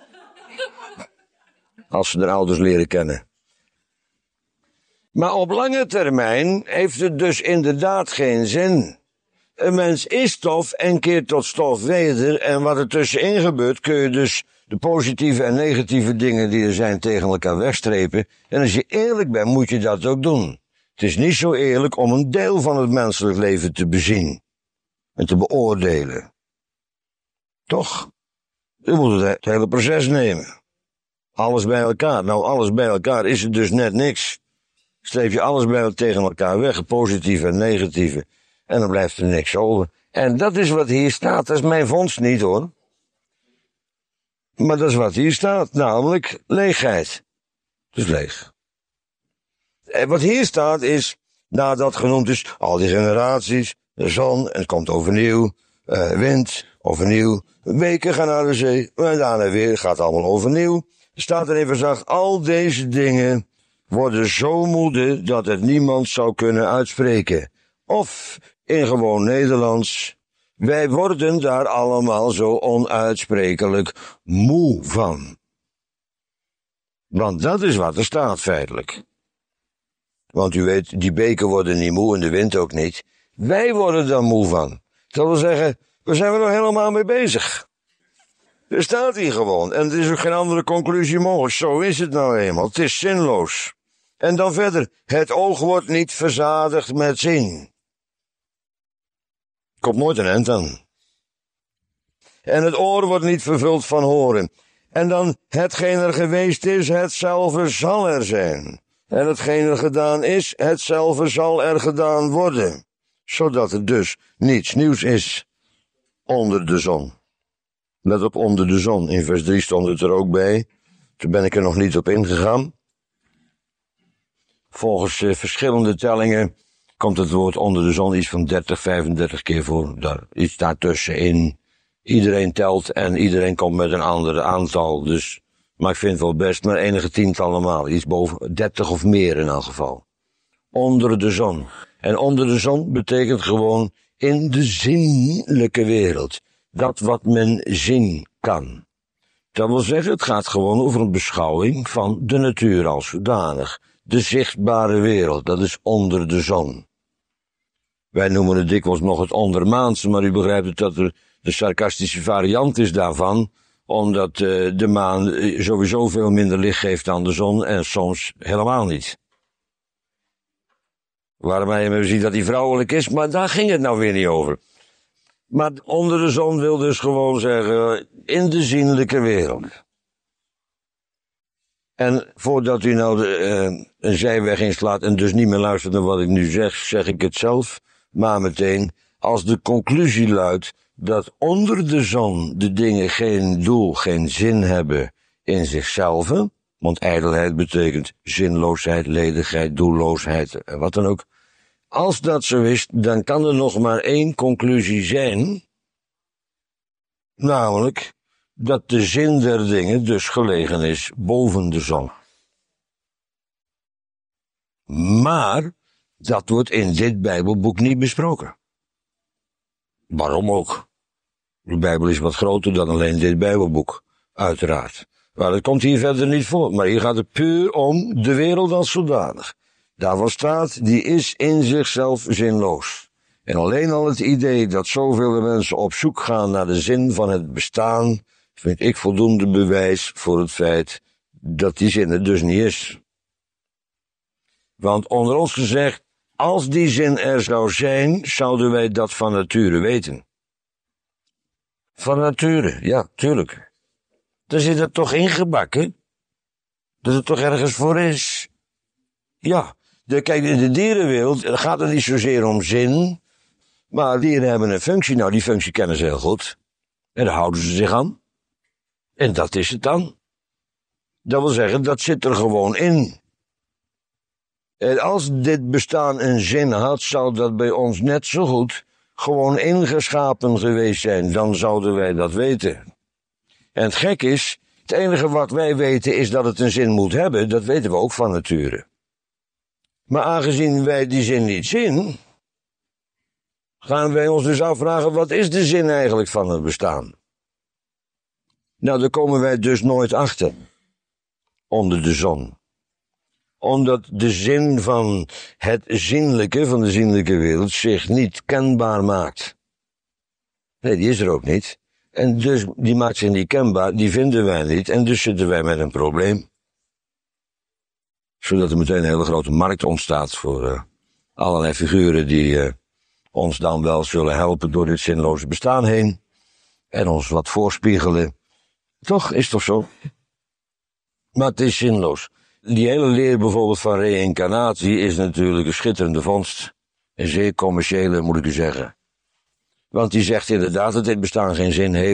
Als ze de ouders leren kennen. Maar op lange termijn heeft het dus inderdaad geen zin. Een mens is stof en keert tot stof weder. En wat er tussenin gebeurt, kun je dus de positieve en negatieve dingen die er zijn tegen elkaar wegstrepen. En als je eerlijk bent, moet je dat ook doen. Het is niet zo eerlijk om een deel van het menselijk leven te bezien. En te beoordelen. Toch? Je moet het hele proces nemen. Alles bij elkaar. Nou, alles bij elkaar is het dus net niks. Streep je alles bij tegen elkaar weg, het positieve en negatieve. En dan blijft er niks over. En dat is wat hier staat, dat is mijn vondst niet hoor. Maar dat is wat hier staat, namelijk leegheid. Dus leeg. En wat hier staat is, nadat genoemd is, al die generaties, de zon, en het komt overnieuw, uh, wind, overnieuw, weken gaan naar de zee, en daarna weer, gaat allemaal overnieuw. Staat er even zacht, al deze dingen worden zo moede dat het niemand zou kunnen uitspreken. Of in gewoon Nederlands, wij worden daar allemaal zo onuitsprekelijk moe van. Want dat is wat er staat feitelijk. Want u weet, die beken worden niet moe en de wind ook niet. Wij worden daar moe van. Dat wil zeggen, we zijn er nog helemaal mee bezig. Er staat hier gewoon. En er is ook geen andere conclusie mogelijk. Zo is het nou eenmaal. Het is zinloos. En dan verder. Het oog wordt niet verzadigd met zien. Komt nooit een eind aan. En het oor wordt niet vervuld van horen. En dan, hetgeen er geweest is, hetzelfde zal er zijn. En hetgeen er gedaan is, hetzelfde zal er gedaan worden. Zodat het dus niets nieuws is onder de zon. Let op, onder de zon. In vers drie stond het er ook bij. Toen ben ik er nog niet op ingegaan. Volgens uh, verschillende tellingen komt het woord onder de zon iets van dertig, vijfendertig keer voor. Daar, iets daartussenin. Iedereen telt en iedereen komt met een ander aantal. Dus, maar ik vind het wel best, maar enige tientallen maal. Iets boven dertig of meer in elk geval. Onder de zon. En onder de zon betekent gewoon in de zinnelijke wereld. Dat wat men zien kan. Dat wil zeggen, het gaat gewoon over een beschouwing van de natuur als zodanig. De zichtbare wereld, dat is onder de zon. Wij noemen het dikwijls nog het ondermaanse, maar u begrijpt het dat er de sarcastische variant is daarvan, omdat uh, de maan uh, sowieso veel minder licht geeft dan de zon en soms helemaal niet. Waarbij we zien dat hij vrouwelijk is, maar daar ging het nou weer niet over. Maar onder de zon wil dus gewoon zeggen, in de zienlijke wereld. En voordat u nou de, uh, een zijweg inslaat en dus niet meer luistert naar wat ik nu zeg, zeg ik het zelf, maar meteen, als de conclusie luidt dat onder de zon de dingen geen doel, geen zin hebben in zichzelf, want ijdelheid betekent zinloosheid, ledigheid, doelloosheid en wat dan ook. Als dat zo is, dan kan er nog maar één conclusie zijn, namelijk dat de zin der dingen dus gelegen is boven de zon. Maar dat wordt in dit Bijbelboek niet besproken. Waarom ook? De Bijbel is wat groter dan alleen dit Bijbelboek, uiteraard. Maar dat komt hier verder niet voor, maar hier gaat het puur om de wereld als zodanig. Daarvan staat, die is in zichzelf zinloos. En alleen al het idee dat zoveel mensen op zoek gaan naar de zin van het bestaan, vind ik voldoende bewijs voor het feit dat die zin er dus niet is. Want onder ons gezegd, als die zin er zou zijn, zouden wij dat van nature weten. Van nature, ja, tuurlijk. Dan zit het toch ingebakken, dat het toch ergens voor is. Ja, de, kijk, in de dierenwereld gaat het niet zozeer om zin, maar dieren hebben een functie. Nou, die functie kennen ze heel goed. En daar houden ze zich aan. En dat is het dan. Dat wil zeggen, dat zit er gewoon in. En als dit bestaan een zin had, zou dat bij ons net zo goed gewoon ingeschapen geweest zijn. Dan zouden wij dat weten. En het gek is, het enige wat wij weten is dat het een zin moet hebben. Dat weten we ook van nature. Maar aangezien wij die zin niet zien, gaan wij ons dus afvragen, wat is de zin eigenlijk van het bestaan? Nou, daar komen wij dus nooit achter. Onder de zon. Omdat de zin van het zienlijke, van de zienlijke wereld, zich niet kenbaar maakt. Nee, die is er ook niet. En dus, die maakt zich niet kenbaar, die vinden wij niet, en dus zitten wij met een probleem. Zodat er meteen een hele grote markt ontstaat voor uh, allerlei figuren die uh, ons dan wel zullen helpen door dit zinloze bestaan heen. En ons wat voorspiegelen. Toch, is toch zo? Maar het is zinloos. Die hele leer bijvoorbeeld van reïncarnatie is natuurlijk een schitterende vondst. Een zeer commerciële, moet ik u zeggen. Want die zegt inderdaad dat dit bestaan geen zin heeft.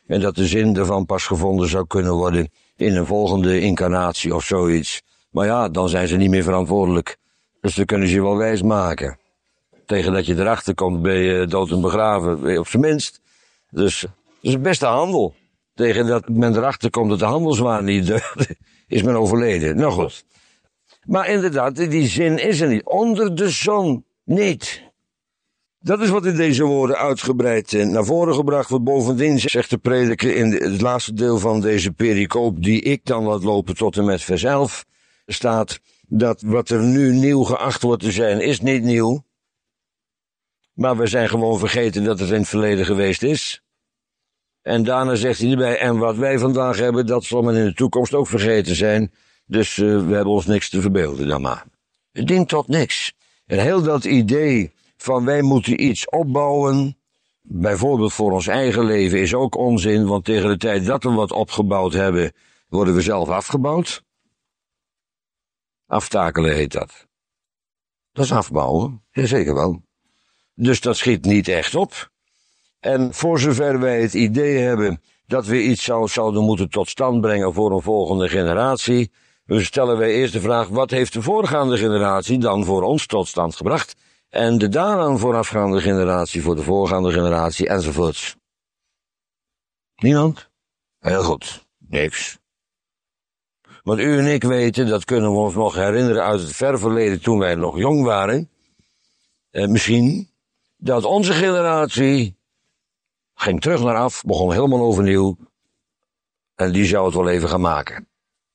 En dat de zin ervan pas gevonden zou kunnen worden in een volgende incarnatie of zoiets. Maar ja, dan zijn ze niet meer verantwoordelijk. Dus dan kunnen ze je wel wijs maken. Tegen dat je erachter komt ben je dood en begraven, op zijn minst. Dus het is het beste handel. Tegen dat men erachter komt dat de handelswaar niet deugde, is men overleden. Nou goed. Maar inderdaad, die zin is er niet. Onder de zon niet. Dat is wat in deze woorden uitgebreid naar voren gebracht wordt. Bovendien zegt de prediker in het laatste deel van deze pericoop, die ik dan laat lopen tot en met vers elf, staat dat wat er nu nieuw geacht wordt te zijn, is niet nieuw. Maar we zijn gewoon vergeten dat het in het verleden geweest is. En daarna zegt hij erbij, en wat wij vandaag hebben, dat zal men in de toekomst ook vergeten zijn. Dus uh, we hebben ons niks te verbeelden dan maar. Het dient tot niks. En heel dat idee van wij moeten iets opbouwen, bijvoorbeeld voor ons eigen leven, is ook onzin, want tegen de tijd dat we wat opgebouwd hebben, worden we zelf afgebouwd. Aftakelen heet dat. Dat is afbouwen, jazeker wel. Dus dat schiet niet echt op. En voor zover wij het idee hebben dat we iets zou, zouden moeten tot stand brengen voor een volgende generatie, dus stellen wij eerst de vraag, wat heeft de voorgaande generatie dan voor ons tot stand gebracht? En de daaraan voorafgaande generatie voor de voorgaande generatie enzovoorts. Niemand? Heel goed, niks. Want u en ik weten, dat kunnen we ons nog herinneren uit het ver verleden toen wij nog jong waren, eh, misschien, dat onze generatie ging terug naar af, begon helemaal overnieuw, en die zou het wel even gaan maken.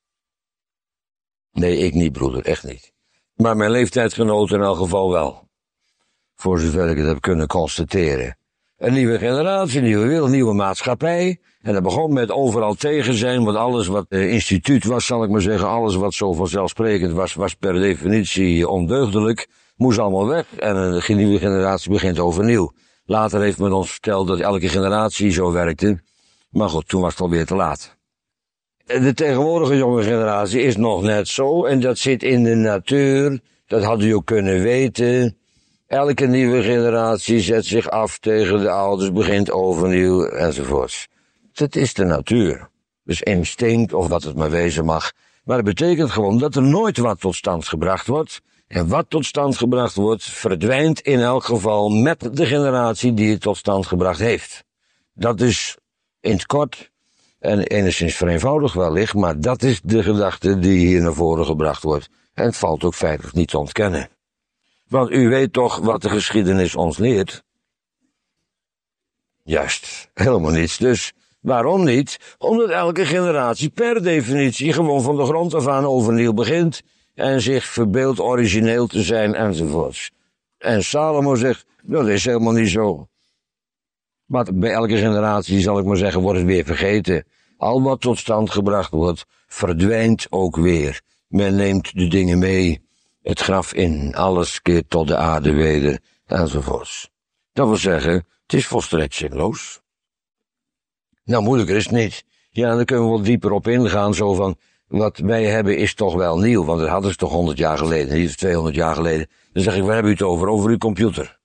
Nee, ik niet, broeder, echt niet. Maar mijn leeftijdsgenoten in elk geval wel. Voor zover ik het heb kunnen constateren. Een nieuwe generatie, een nieuwe wereld, een nieuwe maatschappij. En dat begon met overal tegen zijn, want alles wat eh, instituut was, zal ik maar zeggen, alles wat zo vanzelfsprekend was, was per definitie ondeugdelijk, moest allemaal weg. En een nieuwe generatie begint overnieuw. Later heeft men ons verteld dat elke generatie zo werkte. Maar goed, toen was het alweer te laat. De tegenwoordige jonge generatie is nog net zo, en dat zit in de natuur, dat had u ook kunnen weten. Elke nieuwe generatie zet zich af tegen de ouders, begint overnieuw, enzovoorts. Dat is de natuur. Dus instinct, of wat het maar wezen mag. Maar dat betekent gewoon dat er nooit wat tot stand gebracht wordt. En wat tot stand gebracht wordt, verdwijnt in elk geval met de generatie die het tot stand gebracht heeft. Dat is in het kort, en enigszins vereenvoudigd wellicht, maar dat is de gedachte die hier naar voren gebracht wordt. En het valt ook feitelijk niet te ontkennen. Want u weet toch wat de geschiedenis ons leert? Juist, helemaal niets. Dus waarom niet? Omdat elke generatie per definitie gewoon van de grond af aan overnieuw begint en zich verbeeldt origineel te zijn enzovoorts. En Salomo zegt, dat is helemaal niet zo. Maar bij elke generatie, zal ik maar zeggen, wordt het weer vergeten. Al wat tot stand gebracht wordt, verdwijnt ook weer. Men neemt de dingen mee, het graf in, alles keert tot de aarde weder, enzovoorts. Dat wil zeggen, het is volstrekt zinloos. Nou, moeilijker is het niet. Ja, dan kunnen we wel dieper op ingaan, zo van, wat wij hebben is toch wel nieuw, want dat hadden ze toch honderd jaar geleden, niet tweehonderd jaar geleden. Dan zeg ik, waar hebben u het over? Over uw computer.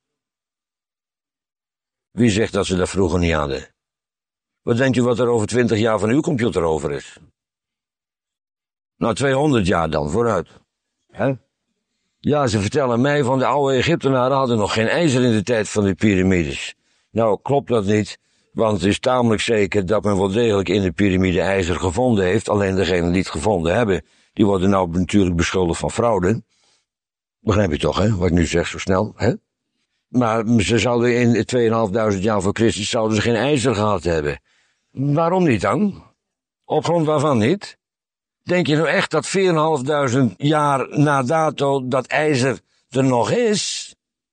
Wie zegt dat ze dat vroeger niet hadden? Wat denkt u wat er over twintig jaar van uw computer over is? Nou, tweehonderd jaar dan, vooruit. Hè? Ja, ze vertellen mij van de oude Egyptenaren hadden nog geen ijzer in de tijd van de piramides. Nou, klopt dat niet, want het is tamelijk zeker dat men wel degelijk in de piramide ijzer gevonden heeft. Alleen degenen die het gevonden hebben, die worden nou natuurlijk beschuldigd van fraude. Begrijp je toch, hè, wat ik nu zeg zo snel, hè? Maar ze zouden in tweeënhalfduizend jaar voor Christus zouden ze geen ijzer gehad hebben. Waarom niet dan? Op grond waarvan niet? Denk je nou echt dat vierduizend vijfhonderd jaar na dato dat ijzer er nog is?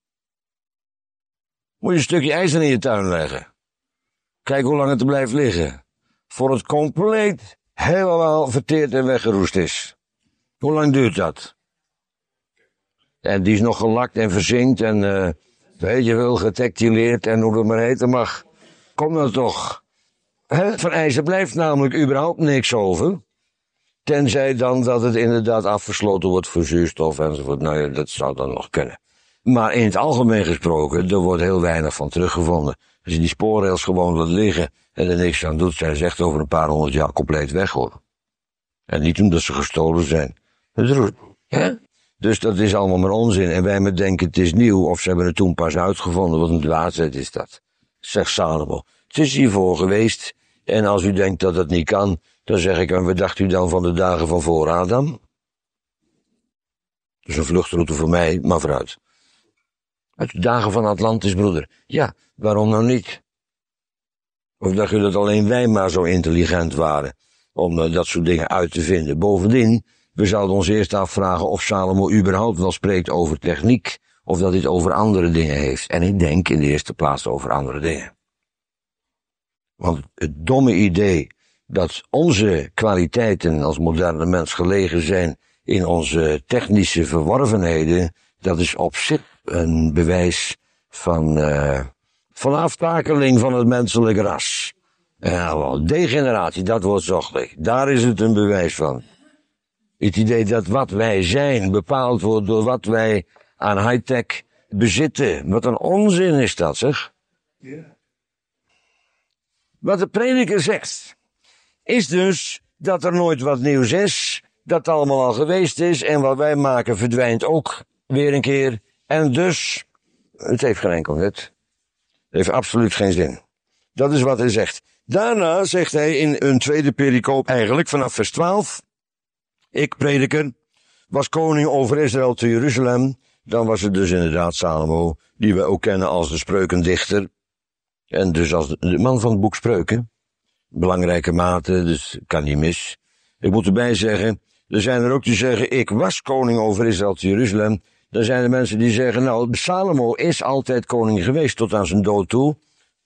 Moet je een stukje ijzer in je tuin leggen. Kijk hoe lang het er blijft liggen. Voor het compleet helemaal verteerd en weggeroest is. Hoe lang duurt dat? En die is nog gelakt en verzinkt en uh, weet je wel, getextileerd en hoe het maar heten mag. Kom dan toch. He? Van ijzer blijft namelijk überhaupt niks over. Tenzij dan dat het inderdaad afgesloten wordt voor zuurstof enzovoort. Nou ja, dat zou dan nog kunnen. Maar in het algemeen gesproken, er wordt heel weinig van teruggevonden. Als je die spoorrails gewoon laat liggen en er niks aan doet, zijn ze echt over een paar honderd jaar compleet weg, hoor. En niet omdat ze gestolen zijn. Dat is, ja? Dus dat is allemaal maar onzin. En wij met denken het is nieuw, of ze hebben het toen pas uitgevonden. Wat een dwaasheid is dat. Zegt Salomo. Het is hiervoor geweest. En als u denkt dat het niet kan, dan zeg ik, en wat dacht u dan van de dagen van voor Adam? Dat is een vluchtroute voor mij, maar vooruit. Uit de dagen van Atlantis, broeder. Ja, waarom nou niet? Of dacht u dat alleen wij maar zo intelligent waren om uh, dat soort dingen uit te vinden? Bovendien, we zouden ons eerst afvragen of Salomo überhaupt wel spreekt over techniek, of dat dit over andere dingen heeft. En ik denk in de eerste plaats over andere dingen. Want het domme idee dat onze kwaliteiten als moderne mens gelegen zijn in onze technische verworvenheden, dat is op zich een bewijs van, uh, van aftakeling van het menselijke ras. Ja, wel, degeneratie, dat wordt zochtelijk. Daar is het een bewijs van. Het idee dat wat wij zijn bepaald wordt door wat wij aan high-tech bezitten. Wat een onzin is dat, zeg. Yeah. Wat de prediker zegt, is dus dat er nooit wat nieuws is, dat het allemaal al geweest is en wat wij maken verdwijnt ook weer een keer. En dus, het heeft geen enkel nut. Het heeft absoluut geen zin. Dat is wat hij zegt. Daarna zegt hij in een tweede pericoop eigenlijk vanaf vers twaalf. Ik, prediker, was koning over Israël te Jeruzalem. Dan was het dus inderdaad Salomo, die we ook kennen als de spreukendichter. En dus als de man van het boek Spreuken. Belangrijke mate, dus kan niet mis. Ik moet erbij zeggen, er zijn er ook die zeggen, ik was koning over Israël te Jeruzalem. Dan zijn er mensen die zeggen, nou, Salomo is altijd koning geweest tot aan zijn dood toe.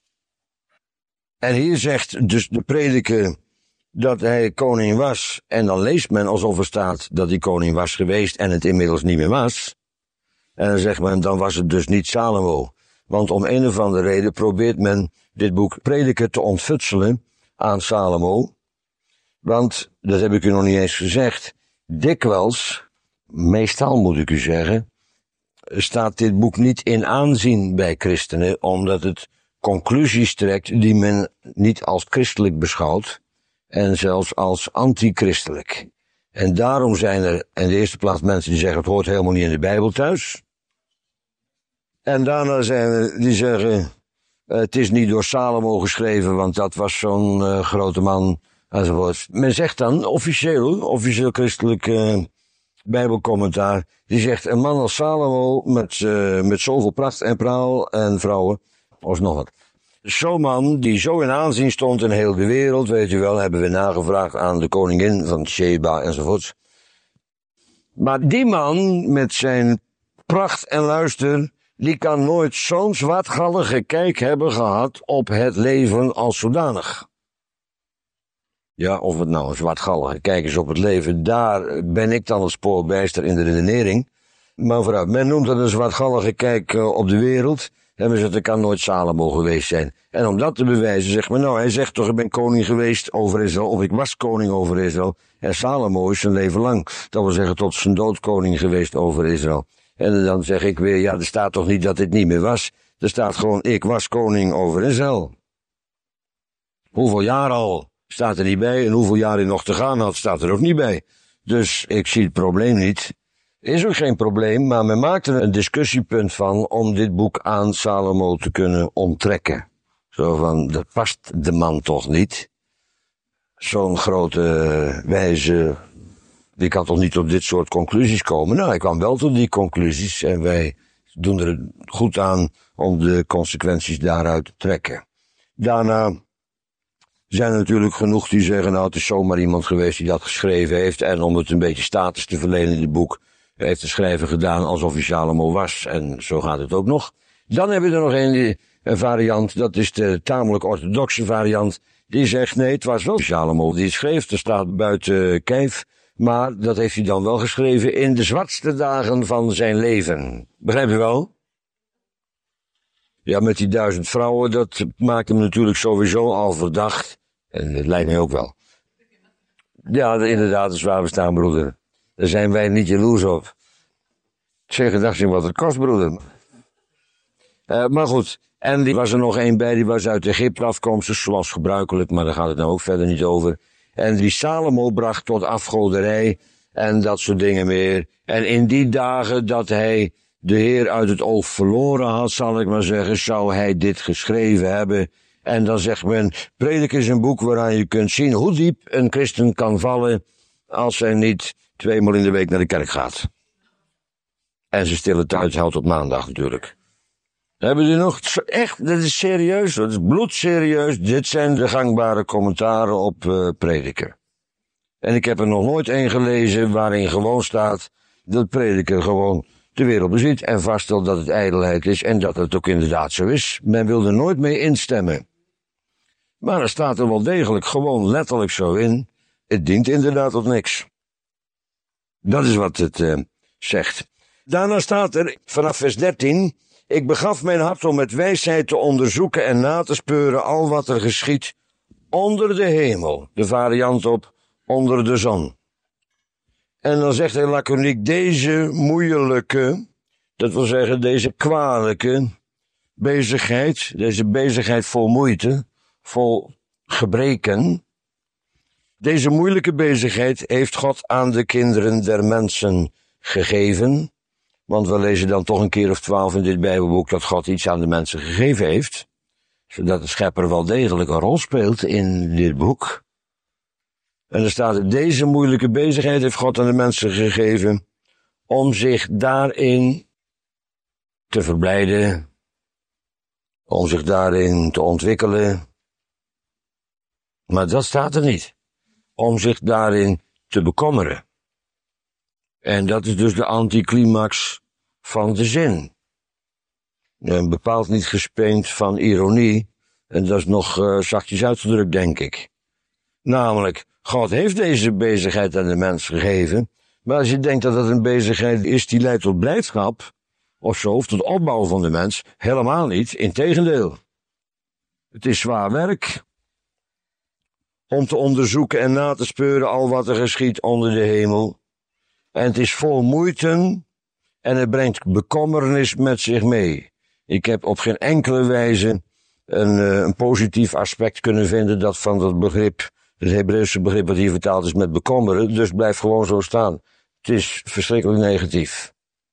En hier zegt dus de prediker dat hij koning was. En dan leest men alsof er staat dat hij koning was geweest en het inmiddels niet meer was. En dan zegt men, dan was het dus niet Salomo. Want om een of andere reden probeert men dit boek Prediker te ontfutselen aan Salomo. Want, dat heb ik u nog niet eens gezegd, dikwijls, meestal moet ik u zeggen, staat dit boek niet in aanzien bij christenen, omdat het conclusies trekt die men niet als christelijk beschouwt en zelfs als antichristelijk. En daarom zijn er in de eerste plaats mensen die zeggen het hoort helemaal niet in de Bijbel thuis. En daarna zijn er die zeggen uh, het is niet door Salomo geschreven, want dat was zo'n uh, grote man enzovoort. Men zegt dan officieel, officieel christelijk uh, Bijbelcommentaar, die zegt een man als Salomo met, uh, met zoveel pracht en praal en vrouwen, of nog wat. Zo'n man die zo in aanzien stond in heel de wereld, weet u wel, hebben we nagevraagd aan de koningin van Sheba enzovoort. Maar die man met zijn pracht en luister, die kan nooit zo'n zwartgallige kijk hebben gehad op het leven als zodanig. Ja, of het nou een zwartgallige kijk is op het leven, daar ben ik dan het spoorbijster in de redenering. Maar vooruit, men noemt het een zwartgallige kijk uh, op de wereld. En we zeggen, er kan nooit Salomo geweest zijn. En om dat te bewijzen, zegt men, nou, hij zegt toch, ik ben koning geweest over Israël, of ik was koning over Israël. En Salomo is zijn leven lang, dat wil zeggen, tot zijn dood koning geweest over Israël. En dan zeg ik weer, ja, er staat toch niet dat dit niet meer was. Er staat gewoon, ik was koning over Israël. Hoeveel jaar al staat er niet bij, en hoeveel jaar hij nog te gaan had, staat er ook niet bij. Dus ik zie het probleem niet. Is ook geen probleem, maar men maakt er een discussiepunt van om dit boek aan Salomo te kunnen onttrekken. Zo van, dat past de man toch niet. Zo'n grote wijze, die kan toch niet tot dit soort conclusies komen? Nou, hij kwam wel tot die conclusies en wij doen er goed aan om de consequenties daaruit te trekken. Daarna zijn er natuurlijk genoeg die zeggen, nou, het is zomaar iemand geweest die dat geschreven heeft en om het een beetje status te verlenen in het boek, heeft de schrijver gedaan alsof hij Salomo was. En zo gaat het ook nog. Dan hebben we er nog een, een variant, dat is de tamelijk orthodoxe variant. Die zegt, nee, het was wel Salomo die het schreef. Er staat buiten kijf. Maar dat heeft hij dan wel geschreven in de zwartste dagen van zijn leven. Begrijp je wel? Ja, met die duizend vrouwen, dat maakt hem natuurlijk sowieso al verdacht. En dat lijkt mij ook wel. Ja, inderdaad, dat is waar we staan, broeder. Daar zijn wij niet jaloers op. Zeg gedacht in wat het kost, broeder. Uh, maar goed, En die was er nog één bij, die was uit Egypte afkomstig, zoals gebruikelijk, maar daar gaat het nou ook verder niet over. En die Salomo bracht tot afgoderij en dat soort dingen meer. En in die dagen dat hij de Heer uit het oog verloren had, zal ik maar zeggen, zou hij dit geschreven hebben. En dan zegt men, Prediker is een boek waaraan je kunt zien hoe diep een christen kan vallen als hij niet tweemaal in de week naar de kerk gaat. En zijn stille tijd houdt op maandag natuurlijk. Hebben jullie nog, echt, dit is serieus, dat is bloedserieus. Dit zijn de gangbare commentaren op uh, Prediker. En ik heb er nog nooit één gelezen waarin gewoon staat dat Prediker gewoon de wereld beziet en vaststelt dat het ijdelheid is en dat het ook inderdaad zo is. Men wil er nooit mee instemmen. Maar er staat er wel degelijk gewoon letterlijk zo in. Het dient inderdaad tot niks. Dat is wat het uh, zegt. Daarna staat er vanaf vers dertien... Ik begaf mijn hart om met wijsheid te onderzoeken en na te speuren al wat er geschiet onder de hemel. De variant op onder de zon. En dan zegt hij laconiek, deze moeilijke, dat wil zeggen deze kwalijke bezigheid, deze bezigheid vol moeite, vol gebreken. Deze moeilijke bezigheid heeft God aan de kinderen der mensen gegeven. Want we lezen dan toch een keer of twaalf in dit Bijbelboek dat God iets aan de mensen gegeven heeft. Zodat de schepper wel degelijk een rol speelt in dit boek. En er staat, deze moeilijke bezigheid heeft God aan de mensen gegeven om zich daarin te verblijden, om zich daarin te ontwikkelen. Maar dat staat er niet. Om zich daarin te bekommeren. En dat is dus de anticlimax van de zin. En bepaald niet gespeend van ironie. En dat is nog uh, zachtjes uitgedrukt, denk ik. Namelijk, God heeft deze bezigheid aan de mens gegeven. Maar als je denkt dat het een bezigheid is die leidt tot blijdschap, of zo, of tot opbouw van de mens, helemaal niet. Integendeel. Het is zwaar werk om te onderzoeken en na te speuren al wat er geschiet onder de hemel. En het is vol moeite en het brengt bekommernis met zich mee. Ik heb op geen enkele wijze een, uh, een positief aspect kunnen vinden dat van dat begrip, het Hebreeuwse begrip wat hier vertaald is met bekommeren, dus blijf gewoon zo staan. Het is verschrikkelijk negatief.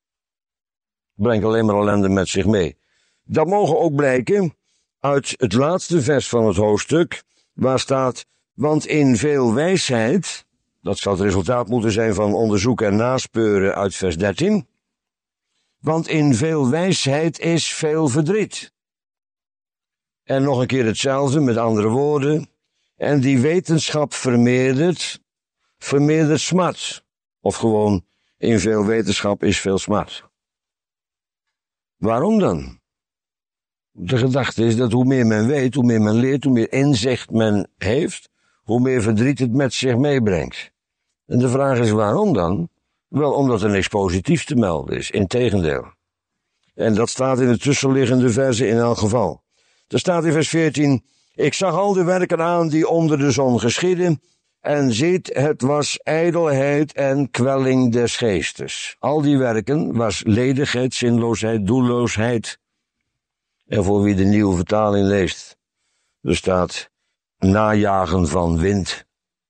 Het brengt alleen maar ellende met zich mee. Dat mogen ook blijken uit het laatste vers van het hoofdstuk, waar staat, want in veel wijsheid, dat zal het resultaat moeten zijn van onderzoeken en naspeuren uit vers dertien. Want in veel wijsheid is veel verdriet. En nog een keer hetzelfde met andere woorden. En die wetenschap vermeerdert, vermeerdert smart. Of gewoon, in veel wetenschap is veel smart. Waarom dan? De gedachte is dat hoe meer men weet, hoe meer men leert, hoe meer inzicht men heeft, hoe meer verdriet het met zich meebrengt. En de vraag is waarom dan? Wel omdat er niks positiefs te melden is, integendeel. En dat staat in de tussenliggende verzen in elk geval. Er staat in vers veertien, ik zag al de werken aan die onder de zon geschieden, en ziet, het was ijdelheid en kwelling des geestes. Al die werken was ledigheid, zinloosheid, doelloosheid. En voor wie de nieuwe vertaling leest, er staat najagen van wind.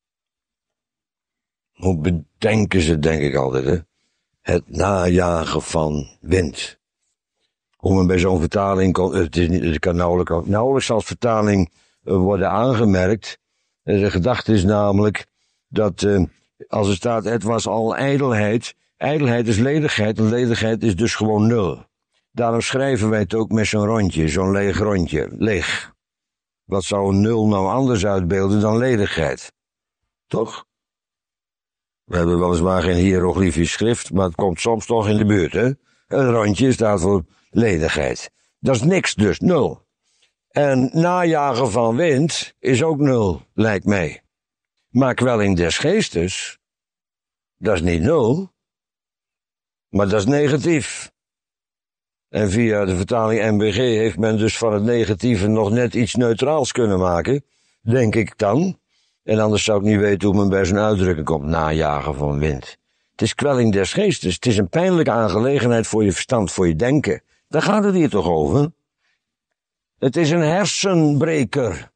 Hoe bedenken ze, denk ik altijd, hè? Het najagen van wind. Hoe men bij zo'n vertaling kon, het, is niet, het kan nauwelijks, nauwelijks als vertaling worden aangemerkt. De gedachte is namelijk dat, uh, als er staat, het was al ijdelheid. Ijdelheid is ledigheid en ledigheid is dus gewoon nul. Daarom schrijven wij het ook met zo'n rondje, zo'n leeg rondje, leeg. Wat zou een nul nou anders uitbeelden dan ledigheid? Toch? We hebben weliswaar geen hieroglyfisch schrift, maar het komt soms toch in de buurt, hè? Een rondje staat voor ledigheid. Dat is niks dus, nul. En najagen van wind is ook nul, lijkt mij. Maar kwelling des geestes, dat is niet nul, maar dat is negatief. En via de vertaling N B G heeft men dus van het negatieve nog net iets neutraals kunnen maken, denk ik dan. En anders zou ik niet weten hoe men bij zo'n uitdrukking komt, najagen van wind. Het is kwelling des geestes, het is een pijnlijke aangelegenheid voor je verstand, voor je denken. Daar gaat het hier toch over? Het is een hersenbreker.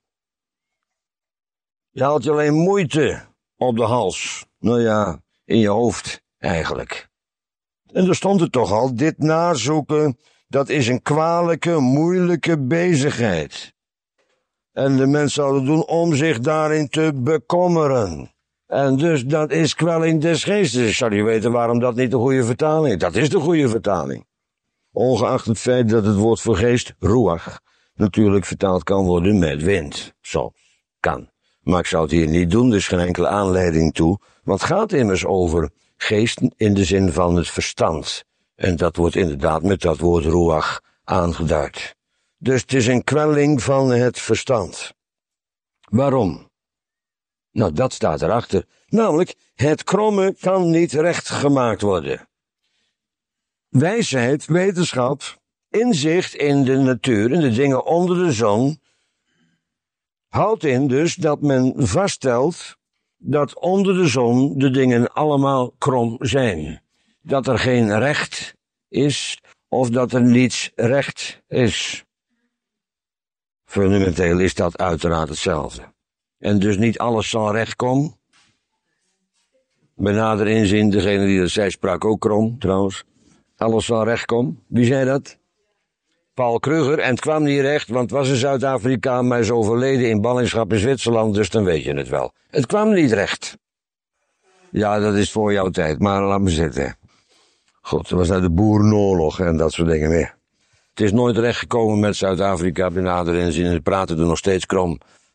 Je haalt je alleen moeite op de hals. Nou ja, in je hoofd eigenlijk. En er stond er toch al, dit nazoeken, dat is een kwalijke, moeilijke bezigheid. En de mens zou het doen om zich daarin te bekommeren. En dus dat is kwelling des geestes. Ik zou niet weten waarom dat niet de goede vertaling is. Dat is de goede vertaling. Ongeacht het feit dat het woord voor geest, ruach, natuurlijk vertaald kan worden met wind. Zo, kan. Maar ik zou het hier niet doen, dus geen enkele aanleiding toe. Want het gaat immers over geest in de zin van het verstand. En dat wordt inderdaad met dat woord ruach aangeduid. Dus het is een kwelling van het verstand. Waarom? Nou, dat staat erachter. Namelijk, het kromme kan niet recht gemaakt worden. Wijsheid, wetenschap, inzicht in de natuur, in de dingen onder de zon, houdt in dus dat men vaststelt dat onder de zon de dingen allemaal krom zijn. Dat er geen recht is, of dat er niets recht is. Fundamenteel is dat uiteraard hetzelfde. En dus niet alles zal recht komen. Bij nader inzien, degene die dat zei sprak ook krom, trouwens. Alles zal recht komen. Wie zei dat? Paul Kruger. En het kwam niet recht, want het was een Zuid-Afrikaan, maar is overleden in ballingschap in Zwitserland, dus dan weet je het wel. Het kwam niet recht. Ja, dat is voor jouw tijd, maar laat me zitten. Goed, er was nou de boerenoorlog en dat soort dingen meer. Het is nooit recht gekomen met Zuid-Afrika, bij nader inzien, en ze praten er nog steeds krom.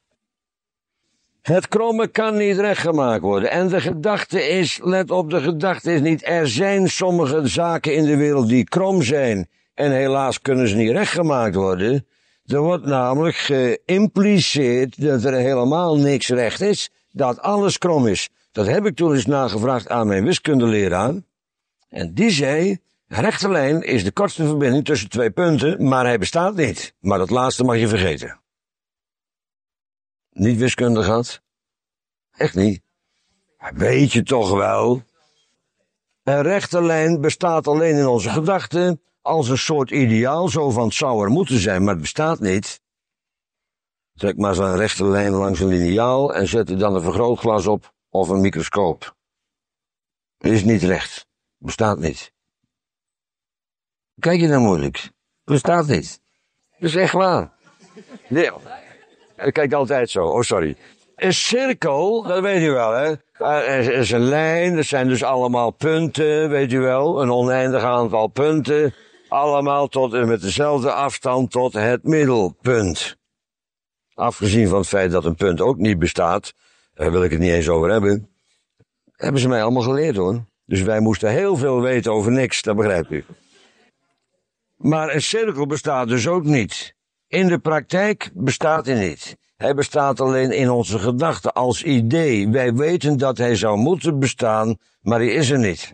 Het kromme kan niet rechtgemaakt worden. En de gedachte is, let op, de gedachte is niet, er zijn sommige zaken in de wereld die krom zijn. En helaas kunnen ze niet rechtgemaakt worden. Er wordt namelijk geïmpliceerd dat er helemaal niks recht is. Dat alles krom is. Dat heb ik toen eens nagevraagd aan mijn wiskundeleraar. En die zei, rechte lijn is de kortste verbinding tussen twee punten, maar hij bestaat niet. Maar dat laatste mag je vergeten. Niet wiskunde gehad? Echt niet. Weet je toch wel. Een rechte lijn bestaat alleen in onze gedachten als een soort ideaal, zo van het zou er moeten zijn, maar het bestaat niet. Trek maar zo'n rechte lijn langs een liniaal en zet er dan een vergrootglas op of een microscoop. Is niet recht. Bestaat niet. Kijk je nou moeilijk? Bestaat niet. Dat is echt waar. Nee. Ik kijk altijd zo, oh sorry. Een cirkel, dat weet u wel, hè. Er is een lijn, dat zijn dus allemaal punten, weet u wel. Een oneindig aantal punten. Allemaal tot en met dezelfde afstand tot het middelpunt. Afgezien van het feit dat een punt ook niet bestaat, daar wil ik het niet eens over hebben. Hebben ze mij allemaal geleerd hoor. Dus wij moesten heel veel weten over niks, dat begrijpt u. Maar een cirkel bestaat dus ook niet. In de praktijk bestaat hij niet. Hij bestaat alleen in onze gedachten als idee. Wij weten dat hij zou moeten bestaan, maar hij is er niet.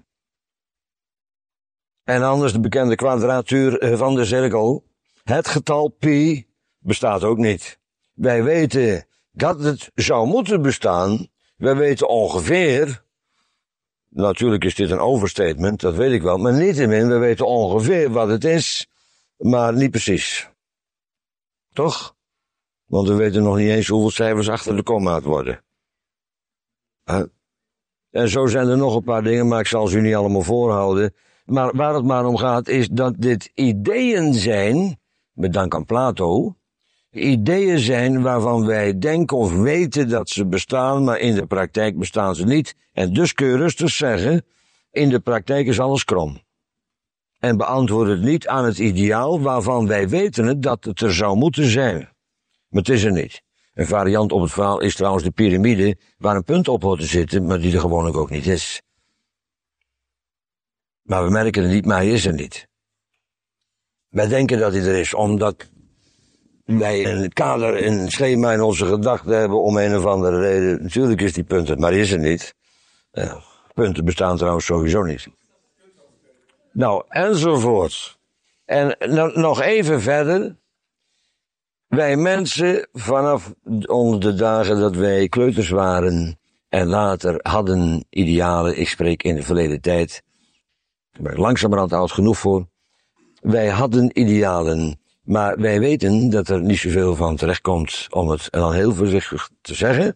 En anders de bekende kwadratuur van de cirkel. Het getal pi bestaat ook niet. Wij weten dat het zou moeten bestaan. Wij weten ongeveer. Natuurlijk is dit een overstatement, dat weet ik wel. Maar niettemin, we weten ongeveer wat het is, maar niet precies. Toch? Want we weten nog niet eens hoeveel cijfers achter de komma worden. Huh? En zo zijn er nog een paar dingen, maar ik zal ze u niet allemaal voorhouden. Maar waar het maar om gaat, is dat dit ideeën zijn, met dank aan Plato, ideeën zijn waarvan wij denken of weten dat ze bestaan, maar in de praktijk bestaan ze niet. En dus kun je rustig zeggen, in de praktijk is alles krom. En beantwoord het niet aan het ideaal waarvan wij weten het dat het er zou moeten zijn. Maar het is er niet. Een variant op het verhaal is trouwens de piramide, waar een punt op hoort te zitten, maar die er gewoonlijk ook niet is. Maar we merken het niet, maar hij is er niet. Wij denken dat hij er is, omdat wij een kader, een schema in onze gedachten hebben om een of andere reden. Natuurlijk is die punt er, maar hij is er niet. Ja, punten bestaan trouwens sowieso niet. Nou, enzovoort. En nog even verder. Wij mensen, vanaf de dagen dat wij kleuters waren en later hadden idealen, ik spreek in de verleden tijd, daar ben ik langzamerhand oud genoeg voor. Wij hadden idealen Maar wij weten dat er niet zoveel van terechtkomt, om het en dan heel voorzichtig te zeggen.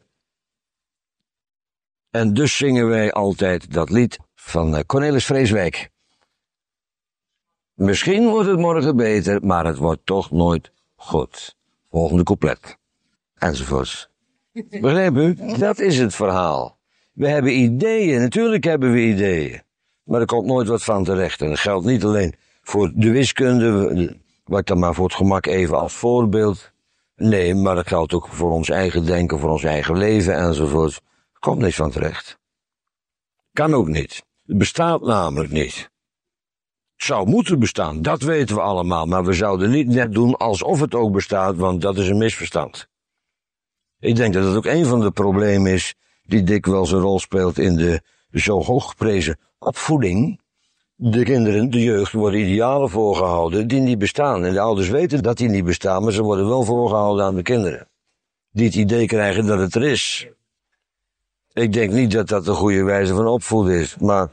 En dus zingen wij altijd dat lied van Cornelis Vreeswijk. Misschien wordt het morgen beter, maar het wordt toch nooit goed. Volgende couplet. Enzovoorts. Begrijp u? Dat is het verhaal. We hebben ideeën, natuurlijk hebben we ideeën. Maar er komt nooit wat van terecht. En dat geldt niet alleen voor de wiskunde, wat ik dan maar voor het gemak even als voorbeeld. Nee, maar dat geldt ook voor ons eigen denken, voor ons eigen leven enzovoort. Er komt niks van terecht. Kan ook niet. Het bestaat namelijk niet. Het zou moeten bestaan, dat weten we allemaal. Maar we zouden niet net doen alsof het ook bestaat, want dat is een misverstand. Ik denk dat het ook een van de problemen is die dikwijls een rol speelt in de zo hooggeprezen opvoeding. De kinderen, de jeugd, worden idealen voorgehouden die niet bestaan. En de ouders weten dat die niet bestaan, maar ze worden wel voorgehouden aan de kinderen. Die het idee krijgen dat het er is. Ik denk niet dat dat de goede wijze van opvoeden is, maar...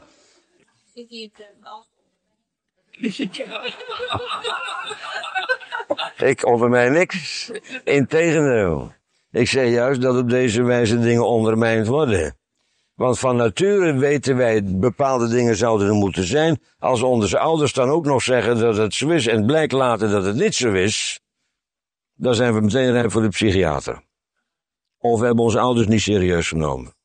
Ik onder mij niks. Integendeel. Ik zeg juist dat op deze wijze dingen ondermijnd worden. Want van nature weten wij bepaalde dingen zouden er moeten zijn. Als onze ouders dan ook nog zeggen dat het zo is en blijkt later dat het niet zo is, dan zijn we meteen rijp voor de psychiater. Of we hebben onze ouders niet serieus genomen.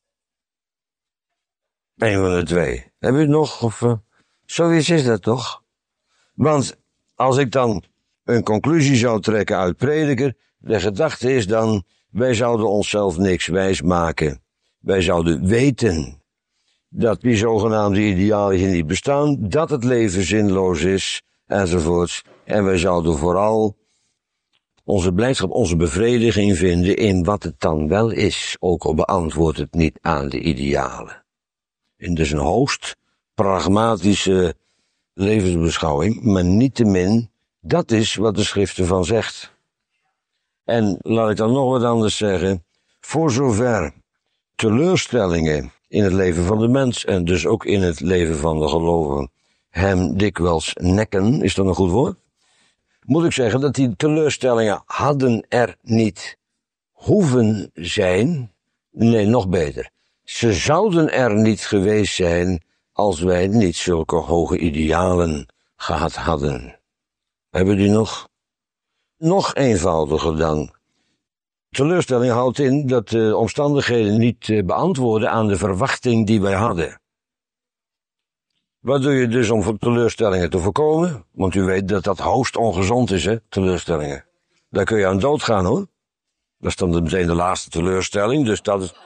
Eén van de twee. Heb je het nog? Of, uh, zoiets is dat toch? Want als ik dan een conclusie zou trekken uit Prediker, de gedachte is dan, wij zouden onszelf niks wijs maken. Wij zouden weten dat die zogenaamde idealen hier niet bestaan, dat het leven zinloos is, enzovoorts. En wij zouden vooral onze blijdschap, onze bevrediging vinden in wat het dan wel is, ook al beantwoordt het niet aan de idealen. En dus een hoogst pragmatische levensbeschouwing, maar niettemin, dat is wat de schrift ervan zegt. En laat ik dan nog wat anders zeggen, voor zover teleurstellingen in het leven van de mens en dus ook in het leven van de gelovigen hem dikwijls nekken, is dat een goed woord? Moet ik zeggen dat die teleurstellingen hadden er niet hoeven zijn, nee, nog beter. Ze zouden er niet geweest zijn als wij niet zulke hoge idealen gehad hadden. Hebben die nog? Nog eenvoudiger dan. Teleurstelling houdt in dat de omstandigheden niet beantwoorden aan de verwachting die wij hadden. Wat doe je dus om teleurstellingen te voorkomen? Want u weet dat dat hoogst ongezond is, hè, teleurstellingen. Daar kun je aan doodgaan, hoor. Dat is dan meteen de laatste teleurstelling, dus dat is...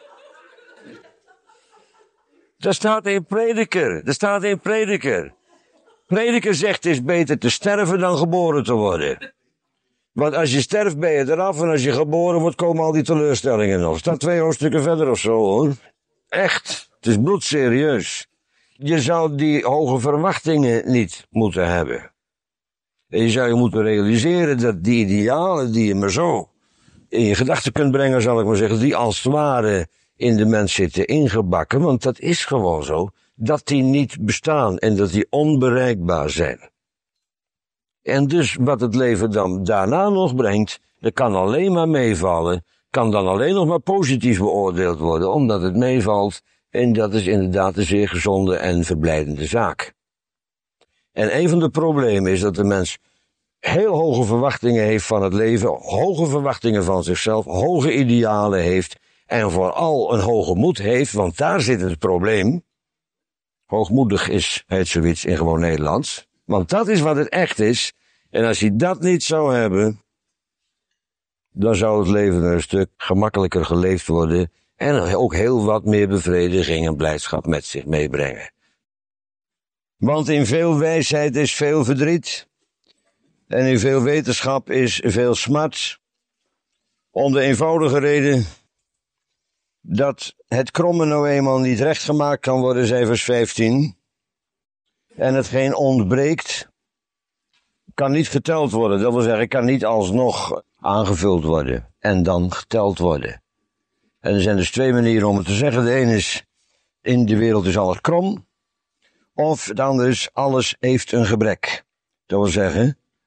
Dat staat in Prediker, dat staat in Prediker. Prediker zegt, het is beter te sterven dan geboren te worden. Want als je sterft ben je eraf en als je geboren wordt komen al die teleurstellingen nog. Het staat twee hoofdstukken verder of zo, hoor. Echt, het is bloedserieus. Je zou die hoge verwachtingen niet moeten hebben. En je zou je moeten realiseren dat die idealen die je maar zo in je gedachten kunt brengen, zal ik maar zeggen, die als het ware in de mens zitten ingebakken, want dat is gewoon zo, dat die niet bestaan en dat die onbereikbaar zijn. En dus wat het leven dan daarna nog brengt, dat kan alleen maar meevallen, kan dan alleen nog maar positief beoordeeld worden, omdat het meevalt. En dat is inderdaad een zeer gezonde en verblijdende zaak. En een van de problemen is dat de mens heel hoge verwachtingen heeft van het leven, hoge verwachtingen van zichzelf, hoge idealen heeft en vooral een hoge moed heeft, want daar zit het probleem. Hoogmoedig is, heet zoiets in gewoon Nederlands, want dat is wat het echt is. En als je dat niet zou hebben, dan zou het leven een stuk gemakkelijker geleefd worden en ook heel wat meer bevrediging en blijdschap met zich meebrengen. Want in veel wijsheid is veel verdriet. En in veel wetenschap is veel smart. Om de eenvoudige reden dat het kromme nou eenmaal niet rechtgemaakt kan worden, zei vers vijftien. En hetgeen ontbreekt, kan niet geteld worden. Dat wil zeggen, kan niet alsnog aangevuld worden en dan geteld worden. En er zijn dus twee manieren om het te zeggen. De ene is, in de wereld is alles krom. Of het andere is, alles heeft een gebrek. Dat wil zeggen,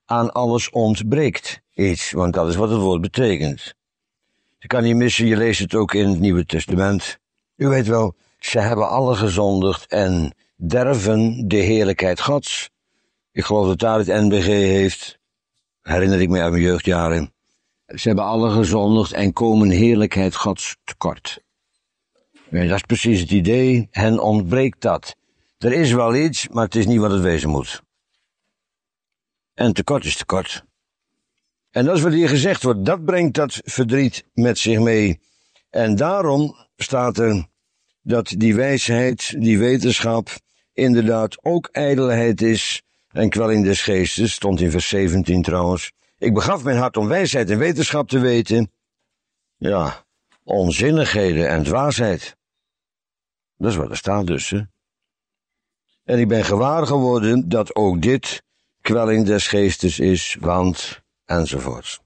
aan alles ontbreekt iets, want dat is wat het woord betekent. Je kan niet missen, je leest het ook in het Nieuwe Testament. U weet wel, ze hebben alle gezondigd en derven de heerlijkheid Gods. Ik geloof dat daar het N B G heeft, herinner ik me uit mijn jeugdjaren. Ze hebben alle gezondigd en komen heerlijkheid Gods tekort. Ja, dat is precies het idee, hen ontbreekt dat. Er is wel iets, maar het is niet wat het wezen moet. En tekort is tekort. En dat is wat hier gezegd wordt, dat brengt dat verdriet met zich mee. En daarom staat er dat die wijsheid, die wetenschap, inderdaad ook ijdelheid is en kwelling des geestes, stond in vers zeventien trouwens. Ik begaf mijn hart om wijsheid en wetenschap te weten. Ja, onzinnigheden en dwaasheid. Dat is wat er staat dus, hè. En ik ben gewaar geworden dat ook dit kwelling des geestes is, want enzovoorts.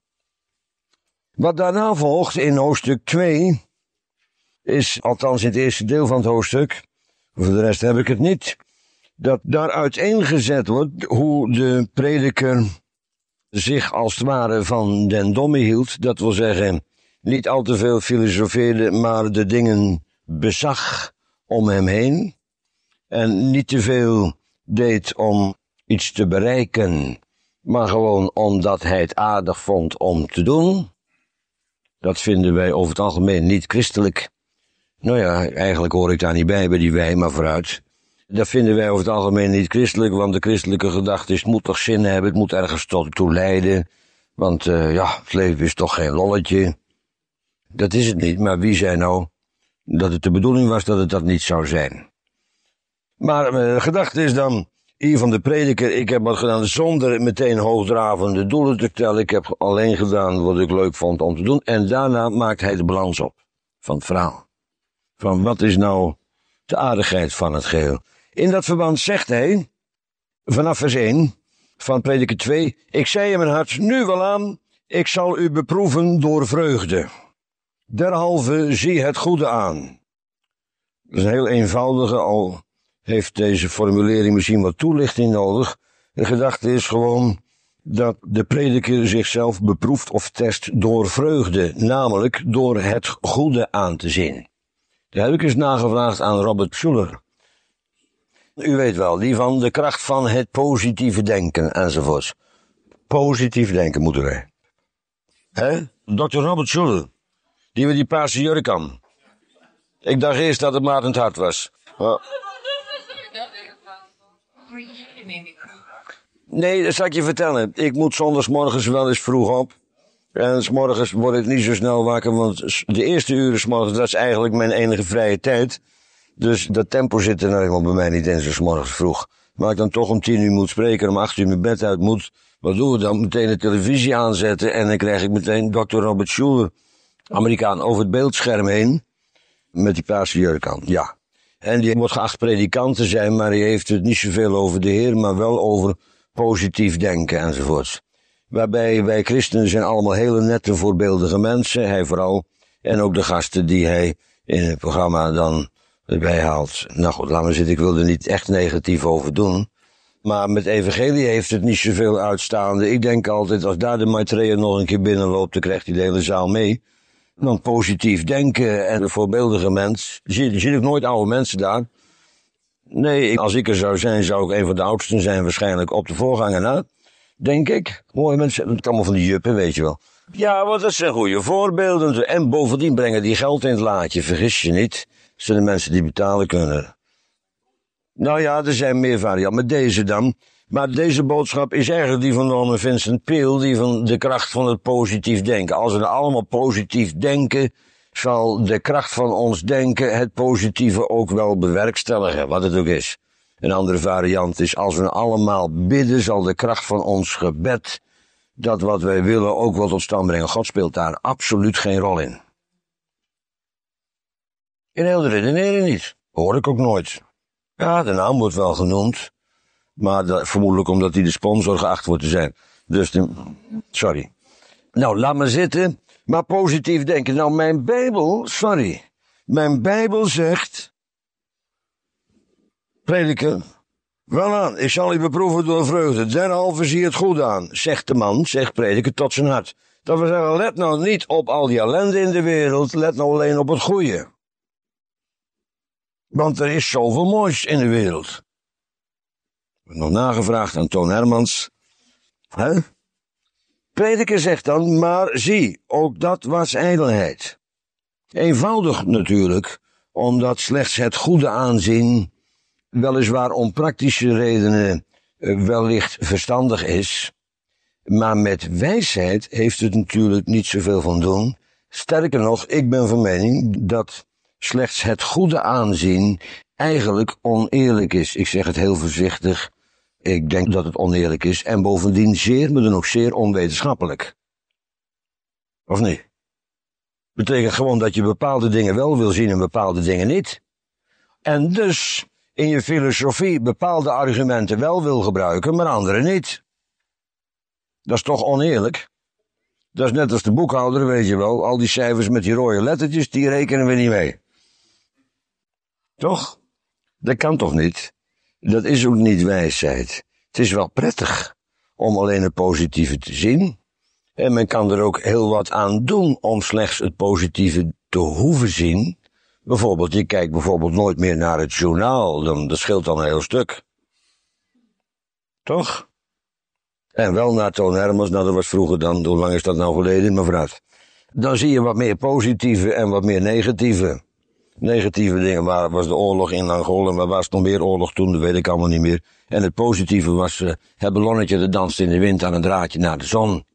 Wat daarna volgt in hoofdstuk twee is, althans in het eerste deel van het hoofdstuk, voor de rest heb ik het niet, dat daar uiteengezet wordt hoe de prediker zich als het ware van den domme hield, dat wil zeggen, niet al te veel filosofeerde, maar de dingen bezag om hem heen en niet te veel deed om iets te bereiken, maar gewoon omdat hij het aardig vond om te doen. Dat vinden wij over het algemeen niet christelijk. Nou ja, eigenlijk hoor ik daar niet bij, bij die wij, maar vooruit. Dat vinden wij over het algemeen niet christelijk, want de christelijke gedachte is, het moet toch zin hebben, het moet ergens tot toe leiden. Want uh, ja, het leven is toch geen lolletje. Dat is het niet, maar wie zei nou dat het de bedoeling was dat het dat niet zou zijn? Maar uh, de gedachte is dan, hier van de prediker, ik heb wat gedaan zonder meteen hoogdravende doelen te tellen. Ik heb alleen gedaan wat ik leuk vond om te doen. En daarna maakt hij de balans op van het verhaal. Van wat is nou de aardigheid van het geheel. In dat verband zegt hij, vanaf vers één van prediker twee, ik zei in mijn hart, nu wel aan, ik zal u beproeven door vreugde. Derhalve zie het goede aan. Dat is een heel eenvoudige, al heeft deze formulering misschien wat toelichting nodig. De gedachte is gewoon dat de prediker zichzelf beproeft of test door vreugde, namelijk door het goede aan te zien. Daar heb ik eens nagevraagd aan Robert Schuller. U weet wel, die van de kracht van het positieve denken enzovoorts. Positief denken moeten wij. Hè? dokter Robert Schuller, die met die paarse jurk aan. Ik dacht eerst dat het Maarten het Hart was. Oh. Nee, dat zal ik je vertellen. Ik moet zondagsmorgens wel eens vroeg op. En 's morgens word ik niet zo snel wakker, want de eerste uren 's morgens, dat is eigenlijk mijn enige vrije tijd. Dus dat tempo zit er nou helemaal bij mij niet in, zo 's morgens vroeg. Maar ik dan toch om tien uur moet spreken, om acht uur mijn bed uit moet. Wat doen we dan? Meteen de televisie aanzetten en dan krijg ik meteen dokter Robert Schuller, Amerikaan, over het beeldscherm heen. Met die paarse jurk aan, ja. En die wordt geacht predikant te zijn, maar die heeft het niet zoveel over de Heer, maar wel over positief denken enzovoorts. Waarbij wij christenen zijn allemaal hele nette, voorbeeldige mensen, hij vooral. En ook de gasten die hij in het programma dan erbij haalt. Nou goed, laat maar zitten, ik wil er niet echt negatief over doen. Maar met evangelie heeft het niet zoveel uitstaande. Ik denk altijd, als daar de Maitreya nog een keer binnenloopt, dan krijgt hij de hele zaal mee. Want positief denken en een voorbeeldige mens. Je ziet, je ziet ook nooit oude mensen daar. Nee, als ik er zou zijn, zou ik een van de oudsten zijn waarschijnlijk op de voorganger na. Denk ik. Mooie mensen, het allemaal van die juppen, weet je wel. Ja, want dat zijn goede voorbeelden. En bovendien brengen die geld in het laadje, vergis je niet. Dat zijn de mensen die betalen kunnen. Nou ja, er zijn meer varianten. Maar deze dan. Maar deze boodschap is eigenlijk die van Norman Vincent Peale, die van de kracht van het positief denken. Als we nou allemaal positief denken, zal de kracht van ons denken het positieve ook wel bewerkstelligen, wat het ook is. Een andere variant is, als we allemaal bidden, zal de kracht van ons gebed, dat wat wij willen, ook wel tot stand brengen. God speelt daar absoluut geen rol in. In heel de redenering niet. Hoor ik ook nooit. Ja, de naam wordt wel genoemd. Maar dat, vermoedelijk omdat hij de sponsor geacht wordt te zijn. Dus, de, sorry. Nou, laat maar zitten. Maar positief denken. Nou, mijn Bijbel, sorry. Mijn Bijbel zegt, prediker, Welaan, ik zal u beproeven door vreugde, derhalve zie het goed aan, zegt de man, zegt prediker tot zijn hart. Dat we zeggen, let nou niet op al die ellende in de wereld, let nou alleen op het goede. Want er is zoveel moois in de wereld. Ik heb nog nagevraagd aan Toon Hermans. Hè? Prediker zegt dan, maar zie, ook dat was ijdelheid. Eenvoudig natuurlijk, omdat slechts het goede aanzien, weliswaar om praktische redenen, wellicht verstandig is. Maar met wijsheid heeft het natuurlijk niet zoveel van doen. Sterker nog, ik ben van mening dat slechts het goede aanzien eigenlijk oneerlijk is. Ik zeg het heel voorzichtig. Ik denk dat het oneerlijk is en bovendien zeer, maar dan ook zeer onwetenschappelijk. Of niet? Betekent gewoon dat je bepaalde dingen wel wil zien en bepaalde dingen niet. En dus in je filosofie bepaalde argumenten wel wil gebruiken, maar andere niet. Dat is toch oneerlijk? Dat is net als de boekhouder, weet je wel. Al die cijfers met die rode lettertjes, die rekenen we niet mee. Toch? Dat kan toch niet? Dat is ook niet wijsheid. Het is wel prettig om alleen het positieve te zien. En men kan er ook heel wat aan doen om slechts het positieve te hoeven zien. Bijvoorbeeld, je kijkt bijvoorbeeld nooit meer naar het journaal. Dan, dat scheelt dan een heel stuk. Toch? En wel naar Toon Hermans, nou dat was vroeger dan, hoe lang is dat nou geleden, maar vooruit. Dan zie je wat meer positieve en wat meer negatieve. Negatieve dingen waar was de oorlog in Angola, maar was nog meer oorlog toen, dat weet ik allemaal niet meer. En het positieve was uh, het ballonnetje dat danst in de wind aan een draadje naar de zon.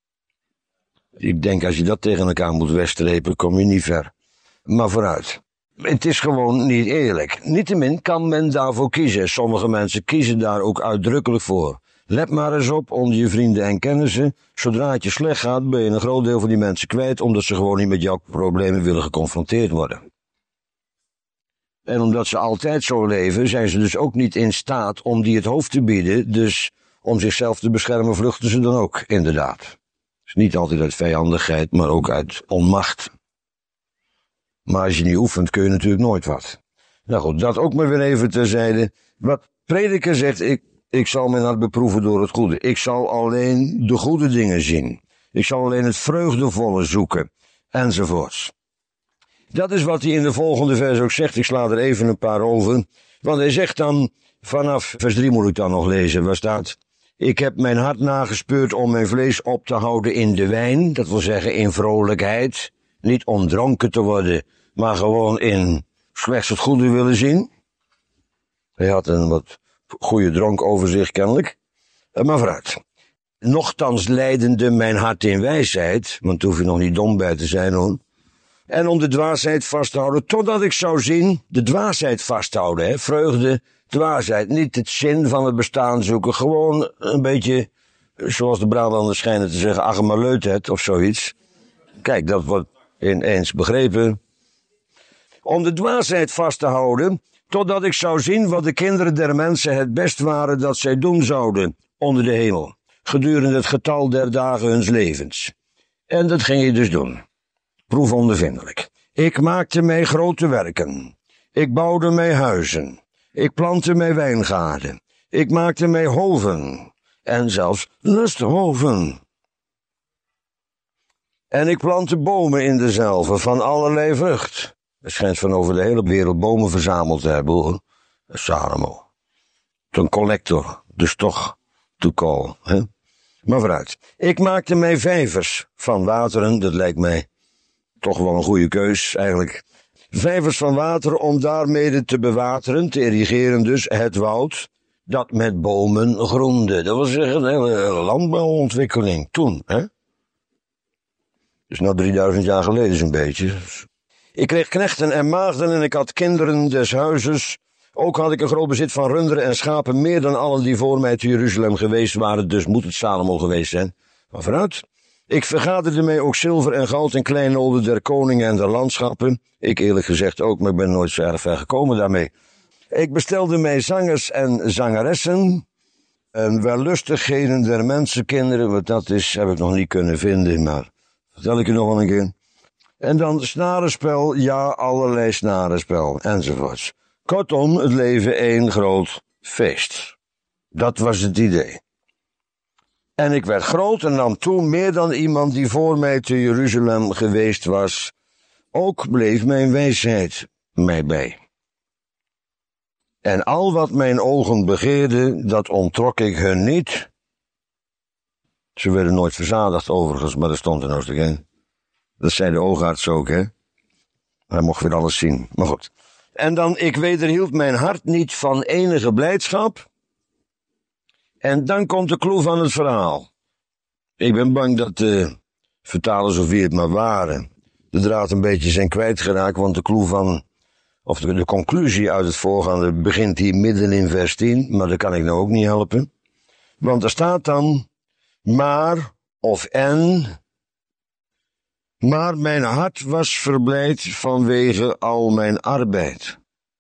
Ik denk als je dat tegen elkaar moet wegstrepen, kom je niet ver. Maar vooruit. Het is gewoon niet eerlijk. Niettemin kan men daarvoor kiezen. Sommige mensen kiezen daar ook uitdrukkelijk voor. Let maar eens op onder je vrienden en kennissen. Zodra het je slecht gaat, ben je een groot deel van die mensen kwijt, omdat ze gewoon niet met jouw problemen willen geconfronteerd worden. En omdat ze altijd zo leven, zijn ze dus ook niet in staat om die het hoofd te bieden. Dus om zichzelf te beschermen vluchten ze dan ook, inderdaad. Dus niet altijd uit vijandigheid, maar ook uit onmacht. Maar als je niet oefent, kun je natuurlijk nooit wat. Nou goed, dat ook maar weer even terzijde. Wat prediker zegt, ik, ik zal mijn hart beproeven door het goede. Ik zal alleen de goede dingen zien. Ik zal alleen het vreugdevolle zoeken. Enzovoorts. Dat is wat hij in de volgende vers ook zegt. Ik sla er even een paar over. Want hij zegt dan, vanaf vers drie moet ik dan nog lezen, waar staat: ik heb mijn hart nagespeurd om mijn vlees op te houden in de wijn. Dat wil zeggen in vrolijkheid. Niet om dronken te worden, maar gewoon in slechts het goede willen zien. Hij had een wat goede dronk over zich kennelijk. Maar vooruit. Nochtans leidende mijn hart in wijsheid, want daar hoef je nog niet dom bij te zijn hoor. En om de dwaasheid vast te houden, totdat ik zou zien, de dwaasheid vasthouden, hè, vreugde, dwaasheid, niet het zin van het bestaan zoeken, gewoon een beetje, zoals de Brabanders schijnen te zeggen, aggemaleutheid of zoiets. Kijk, dat wordt ineens begrepen. Om de dwaasheid vast te houden, totdat ik zou zien wat de kinderen der mensen het best waren dat zij doen zouden onder de hemel, gedurende het getal der dagen huns levens. En dat ging je dus doen. Proefondervindelijk. Ik maakte mij grote werken. Ik bouwde mij huizen. Ik plantte mij wijngaarden. Ik maakte mij hoven. En zelfs lusthoven. En ik plantte bomen in dezelve van allerlei vrucht. Het schijnt van over de hele wereld bomen verzameld te hebben, hoor. Salomo. Een collector, dus toch to call, hè? Maar vooruit. Ik maakte mij vijvers van wateren, dat lijkt mij toch wel een goede keus, eigenlijk. Vijvers van water om daarmee te bewateren, te irrigeren dus, het woud, dat met bomen groende. Dat wil zeggen, een hele landbouwontwikkeling, toen, hè? Dus nou drieduizend jaar geleden zo'n beetje. Ik kreeg knechten en maagden en ik had kinderen des huizes. Ook had ik een groot bezit van runderen en schapen, meer dan allen die voor mij te Jeruzalem geweest waren, dus moet het Salomo geweest zijn. Maar vooruit. Ik vergaderde mij ook zilver en goud en kleinolden der koningen en der landschappen. Ik eerlijk gezegd ook, maar ik ben nooit zo erg ver gekomen daarmee. Ik bestelde mij zangers en zangeressen, en wellustigheden der mensenkinderen, wat dat is, heb ik nog niet kunnen vinden, maar vertel ik u nog wel een keer. En dan snarenspel, ja, allerlei snarenspel, enzovoorts. Kortom, het leven één groot feest. Dat was het idee. En ik werd groot en nam toen meer dan iemand die voor mij te Jeruzalem geweest was. Ook bleef mijn wijsheid mij bij. En al wat mijn ogen begeerden, dat onttrok ik hun niet. Ze werden nooit verzadigd overigens, maar dat stond er nog stuk in. Dat zei de oogarts ook, hè. Hij mocht weer alles zien, maar goed. En dan, ik wederhield mijn hart niet van enige blijdschap. En dan komt de clue van het verhaal. Ik ben bang dat de vertalers, of wie het maar waren, de draad een beetje zijn kwijtgeraakt, want de clue van, of de, de conclusie uit het voorgaande begint hier midden in vers tien, maar dat kan ik nou ook niet helpen. Want er staat dan, maar, of en, maar mijn hart was verblijd vanwege al mijn arbeid.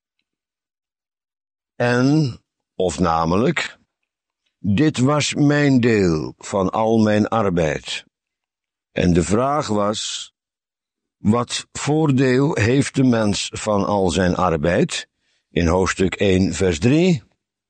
En, of namelijk, dit was mijn deel van al mijn arbeid. En de vraag was, wat voordeel heeft de mens van al zijn arbeid? In hoofdstuk één, vers drie.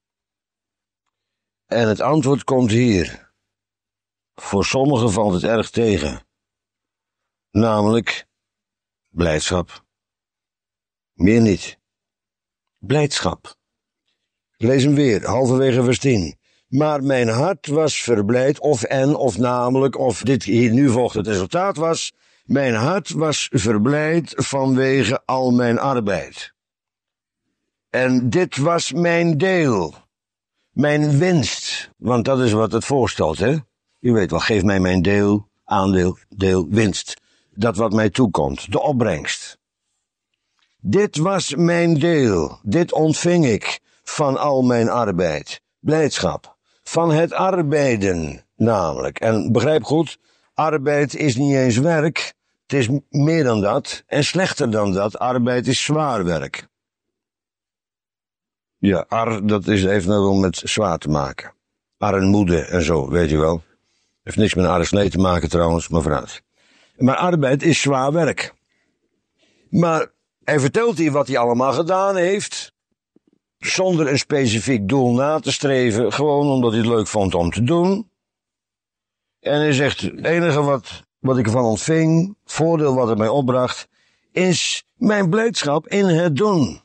En het antwoord komt hier. Voor sommigen valt het erg tegen. Namelijk, blijdschap. Meer niet. Blijdschap. Ik lees hem weer, halverwege vers tien. Maar mijn hart was verblijd, of en, of namelijk, of dit hier nu volgt het resultaat was, mijn hart was verblijd vanwege al mijn arbeid. En dit was mijn deel, mijn winst, want dat is wat het voorstelt, hè? U weet wel, geef mij mijn deel, aandeel, deel, winst. Dat wat mij toekomt, de opbrengst. Dit was mijn deel, dit ontving ik van al mijn arbeid, blijdschap. Van het arbeiden, namelijk. En begrijp goed, arbeid is niet eens werk, het is meer dan dat, en slechter dan dat, arbeid is zwaar werk. Ja, ar, dat is, heeft nou wel met zwaar te maken. Armoede en zo, weet je wel. Heeft niks met arreslee te maken trouwens, maar vooruit. Maar arbeid is zwaar werk. Maar hij vertelt hier wat hij allemaal gedaan heeft, zonder een specifiek doel na te streven, gewoon omdat hij het leuk vond om te doen. En hij zegt, het enige wat, wat ik ervan ontving, voordeel wat het mij opbracht, is mijn blijdschap in het doen.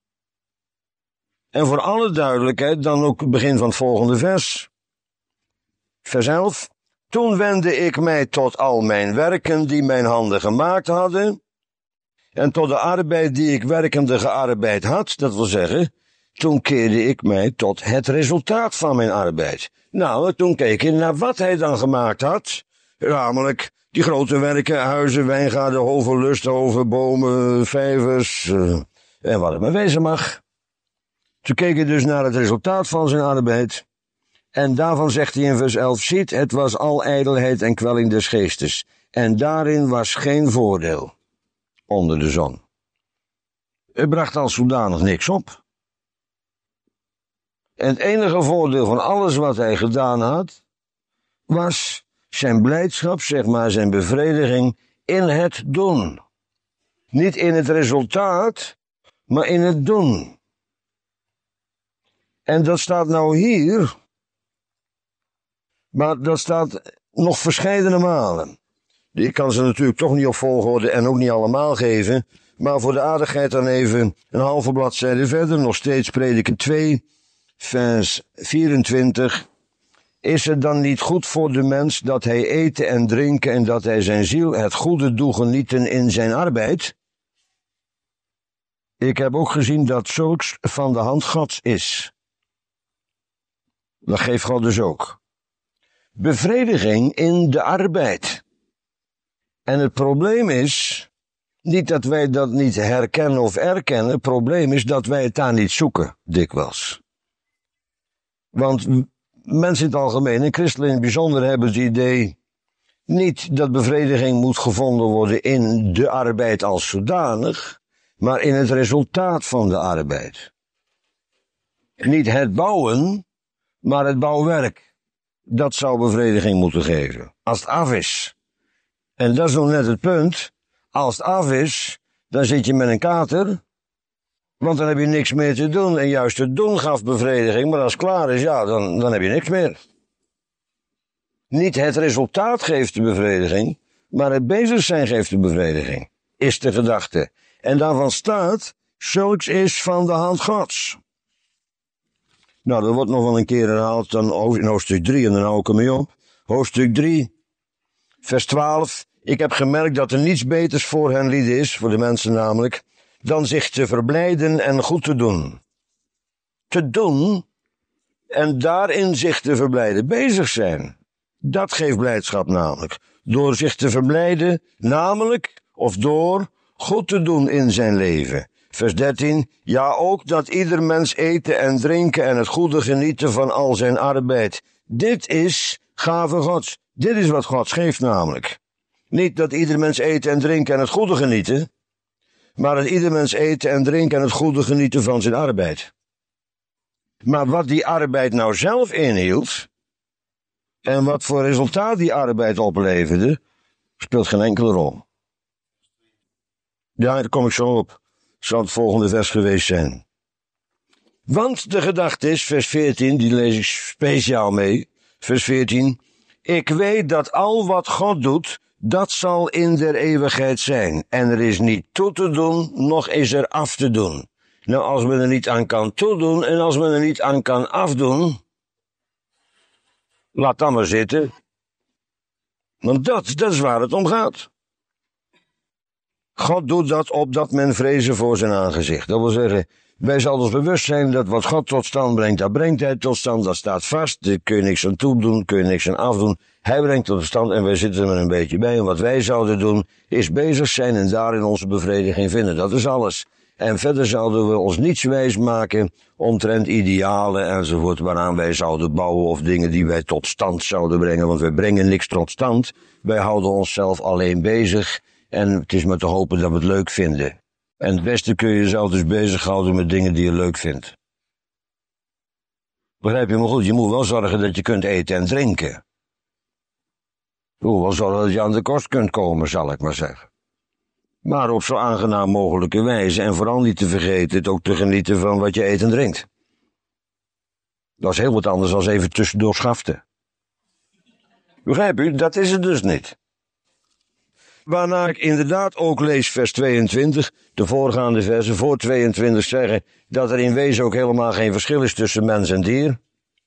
En voor alle duidelijkheid, dan ook het begin van het volgende vers. Vers elf. Toen wendde ik mij tot al mijn werken die mijn handen gemaakt hadden, en tot de arbeid die ik werkende gearbeid had, dat wil zeggen, toen keerde ik mij tot het resultaat van mijn arbeid. Nou, toen keek ik naar wat hij dan gemaakt had, namelijk die grote werken, huizen, wijngaarden, hoven, lusthoven, bomen, vijvers, uh, en wat het maar wezen mag. Toen keek hij dus naar het resultaat van zijn arbeid. En daarvan zegt hij in vers elf, ziet, het was al ijdelheid en kwelling des geestes. En daarin was geen voordeel onder de zon. Het bracht als zodanig niks op. En het enige voordeel van alles wat hij gedaan had, was zijn blijdschap, zeg maar zijn bevrediging, in het doen. Niet in het resultaat, maar in het doen. En dat staat nou hier, maar dat staat nog verscheidene malen. Ik kan ze natuurlijk toch niet op volgorde en ook niet allemaal geven, maar voor de aardigheid dan even een halve bladzijde verder, nog steeds Prediker twee, vers vierentwintig. Is het dan niet goed voor de mens dat hij eten en drinken en dat hij zijn ziel het goede doet genieten in zijn arbeid? Ik heb ook gezien dat zulks van de hand Gods is. Dat geeft God dus ook. Bevrediging in de arbeid. En het probleem is, niet dat wij dat niet herkennen of erkennen, het probleem is dat wij het daar niet zoeken, dikwijls. Want mensen in het algemeen, en christenen in het bijzonder, hebben het idee, niet dat bevrediging moet gevonden worden in de arbeid als zodanig, maar in het resultaat van de arbeid. Niet het bouwen, maar het bouwwerk. Dat zou bevrediging moeten geven, als het af is. En dat is nog net het punt. Als het af is, dan zit je met een kater Want dan heb je niks meer te doen. En juist het doen gaf bevrediging. Maar als het klaar is, ja, dan, dan heb je niks meer. Niet het resultaat geeft de bevrediging. Maar het bezig zijn geeft de bevrediging. Is de gedachte. En daarvan staat, zulks is van de hand Gods. Nou, dat wordt nog wel een keer herhaald dan in hoofdstuk drie. En dan hou ik ermee op. Hoofdstuk drie, vers twaalf. Ik heb gemerkt dat er niets beters voor hen lieden is, voor de mensen namelijk, dan zich te verblijden en goed te doen. Te doen en daarin zich te verblijden, bezig zijn. Dat geeft blijdschap namelijk. Door zich te verblijden, namelijk, of door goed te doen in zijn leven. Vers dertien, ja ook dat ieder mens eten en drinken en het goede genieten van al zijn arbeid. Dit is gave Gods. Dit is wat God geeft namelijk. Niet dat ieder mens eten en drinken en het goede genieten, maar dat ieder mens eten en drinken en het goede genieten van zijn arbeid. Maar wat die arbeid nou zelf inhield, en wat voor resultaat die arbeid opleverde, speelt geen enkele rol. Ja, daar kom ik zo op. Zal het volgende vers geweest zijn. Want de gedachte is, vers veertien, die lees ik speciaal mee, vers veertien, ik weet dat al wat God doet, dat zal in der eeuwigheid zijn. En er is niet toe te doen, nog is er af te doen. Nou, als men er niet aan kan toedoen en als men er niet aan kan afdoen, laat dan maar zitten. Want dat, dat is waar het om gaat. God doet dat opdat men vrezen voor zijn aangezicht. Dat wil zeggen, wij zullen ons bewust zijn dat wat God tot stand brengt, dat brengt hij tot stand, dat staat vast. Daar kun je niks aan toedoen, kun je niks aan afdoen. Hij brengt tot stand en wij zitten er een beetje bij. En wat wij zouden doen, is bezig zijn en daarin onze bevrediging vinden. Dat is alles. En verder zouden we ons niets wijs maken omtrent idealen enzovoort, waaraan wij zouden bouwen of dingen die wij tot stand zouden brengen. Want wij brengen niks tot stand. Wij houden onszelf alleen bezig. En het is maar te hopen dat we het leuk vinden. En het beste kun je jezelf dus bezighouden met dingen die je leuk vindt. Begrijp je me goed? Je moet wel zorgen dat je kunt eten en drinken. Je moet wel zorgen dat je aan de kost kunt komen, zal ik maar zeggen. Maar op zo aangenaam mogelijke wijze. En vooral niet te vergeten het ook te genieten van wat je eet en drinkt. Dat is heel wat anders dan even tussendoor schaften. Begrijp u? Dat is het dus niet. Waarna ik inderdaad ook lees vers tweeëntwintig, de voorgaande versen voor tweeëntwintig zeggen dat er in wezen ook helemaal geen verschil is tussen mens en dier.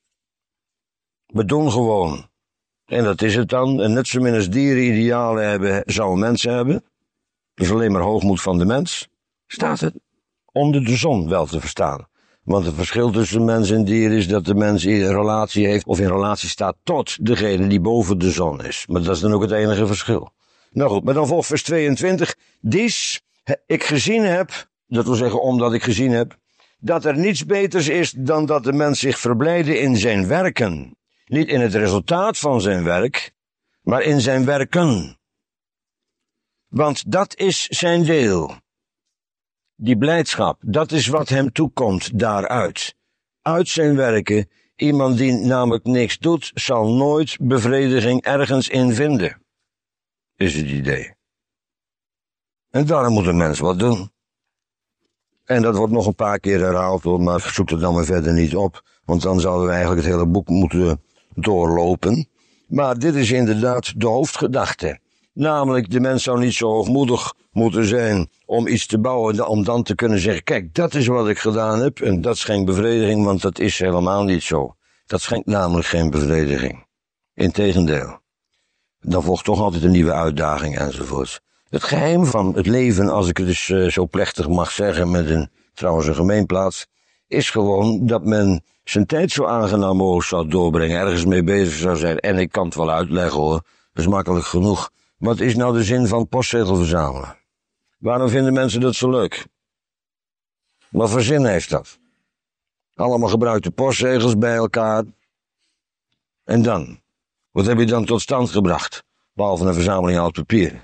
We doen gewoon. En dat is het dan. En net zo min als dieren idealen hebben, zouden mensen hebben. Dat is alleen maar hoogmoed van de mens. Staat het onder de zon wel te verstaan. Want het verschil tussen mens en dier is dat de mens in relatie heeft of in relatie staat tot degene die boven de zon is. Maar dat is dan ook het enige verschil. Nou goed, maar dan volgt vers tweeëntwintig. Dies ik gezien heb, dat wil zeggen omdat ik gezien heb, dat er niets beters is dan dat de mens zich verblijde in zijn werken. Niet in het resultaat van zijn werk, maar in zijn werken. Want dat is zijn deel. Die blijdschap, dat is wat hem toekomt daaruit. Uit zijn werken, iemand die namelijk niks doet, zal nooit bevrediging ergens in vinden. Is het idee. En daarom moet een mens wat doen. En dat wordt nog een paar keer herhaald, hoor, maar ik zoek het dan maar verder niet op, want dan zouden we eigenlijk het hele boek moeten doorlopen. Maar dit is inderdaad de hoofdgedachte. Namelijk, de mens zou niet zo hoogmoedig moeten zijn om iets te bouwen, om dan te kunnen zeggen, kijk, dat is wat ik gedaan heb, en dat schenkt bevrediging, want dat is helemaal niet zo. Dat schenkt namelijk geen bevrediging. Integendeel. Dan volgt toch altijd een nieuwe uitdaging enzovoort. Het geheim van het leven, als ik het dus uh, zo plechtig mag zeggen, met een, trouwens een gemeenplaats, is gewoon dat men zijn tijd zo aangenaam mogelijk zou doorbrengen, ergens mee bezig zou zijn. En ik kan het wel uitleggen hoor, dat is makkelijk genoeg. Wat is nou de zin van postzegel verzamelen? Waarom vinden mensen dat zo leuk? Wat voor zin heeft dat? Allemaal gebruikte postzegels bij elkaar. En dan? Wat heb je dan tot stand gebracht? Behalve een verzameling oud papier.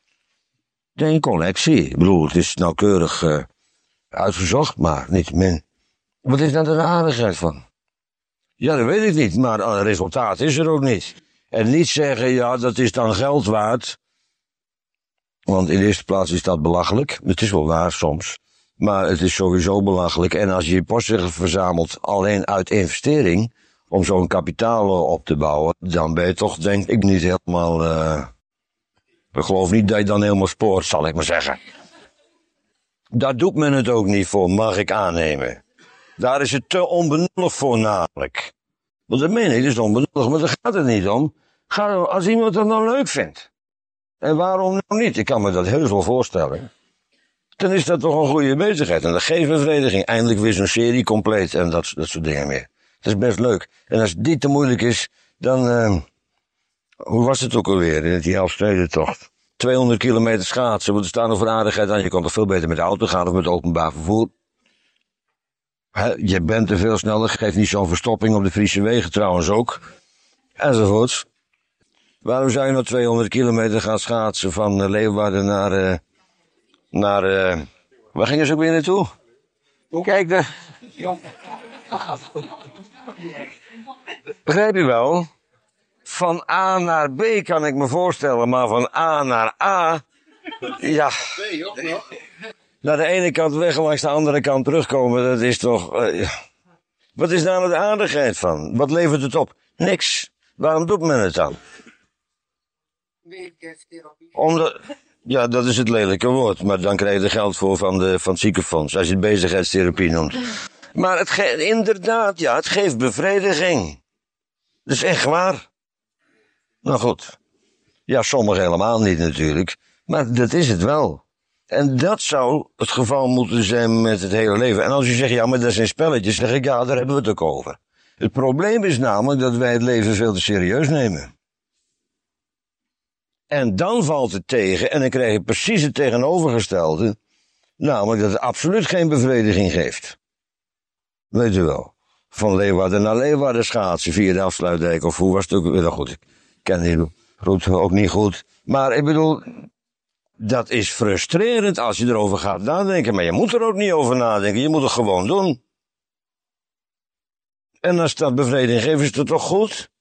Een collectie. Ik bedoel, het is nauwkeurig uh, uitgezocht, maar niet min. Wat is daar de aardigheid van? Ja, dat weet ik niet, maar het resultaat is er ook niet. En niet zeggen, ja, dat is dan geld waard. Want in de eerste plaats is dat belachelijk. Het is wel waar soms. Maar het is sowieso belachelijk. En als je je postzegels verzamelt alleen uit investering, om zo'n kapitaal op te bouwen, dan ben je toch, denk ik, niet helemaal... Uh... Ik geloof niet dat je dan helemaal spoort, zal ik maar zeggen. Daar doet men het ook niet voor, mag ik aannemen. Daar is het te onbenullig voor namelijk. Want dat meen ik, is onbenullig, maar daar gaat het niet om. Gaat het, als iemand dat nou leuk vindt. En waarom nou niet? Ik kan me dat heel veel voorstellen. Dan is dat toch een goede bezigheid. En dat geeft bevrediging. Eindelijk weer zo'n serie compleet en dat, dat soort dingen meer. Dat is best leuk. En als die te moeilijk is, dan... Uh, hoe was het ook alweer in die Elfstedentocht? tweehonderd kilometer schaatsen, want er staan er voor aardigheid aan. Je kan toch veel beter met de auto gaan of met openbaar vervoer. He, je bent te veel sneller, geeft niet zo'n verstopping op de Friese wegen trouwens ook. Enzovoorts. Waarom zou je nou tweehonderd kilometer gaan schaatsen van uh, Leeuwarden naar... Uh, naar... Uh, waar gingen ze ook weer naartoe? Kijk, daar... Begrijp je wel? Van A naar B kan ik me voorstellen, maar van A naar A... Ja... Naar de ene kant weg en langs de andere kant terugkomen, dat is toch... Uh, wat is daar nou de aardigheid van? Wat levert het op? Niks. Waarom doet men het dan? Omdat... Ja, dat is het lelijke woord, maar dan krijg je er geld voor van, de, van het ziekenfonds, als je het bezigheidstherapie noemt. Maar het ge- inderdaad, ja, het geeft bevrediging. Dat is echt waar. Nou goed. Ja, sommigen helemaal niet natuurlijk, maar dat is het wel. En dat zou het geval moeten zijn met het hele leven. En als u zegt, ja, maar dat zijn spelletjes, zeg ik, ja, daar hebben we het ook over. Het probleem is namelijk dat wij het leven veel te serieus nemen. En dan valt het tegen, en dan krijg je precies het tegenovergestelde, namelijk dat het absoluut geen bevrediging geeft. Weet u wel. Van Leeuwarden naar Leeuwarden schaatsen via de Afsluitdijk, of hoe was het ook weer? Nou goed, ik ken die route ook niet goed. Maar ik bedoel, dat is frustrerend als je erover gaat nadenken, maar je moet er ook niet over nadenken, je moet het gewoon doen. En als dat bevrediging geeft, is het toch goed?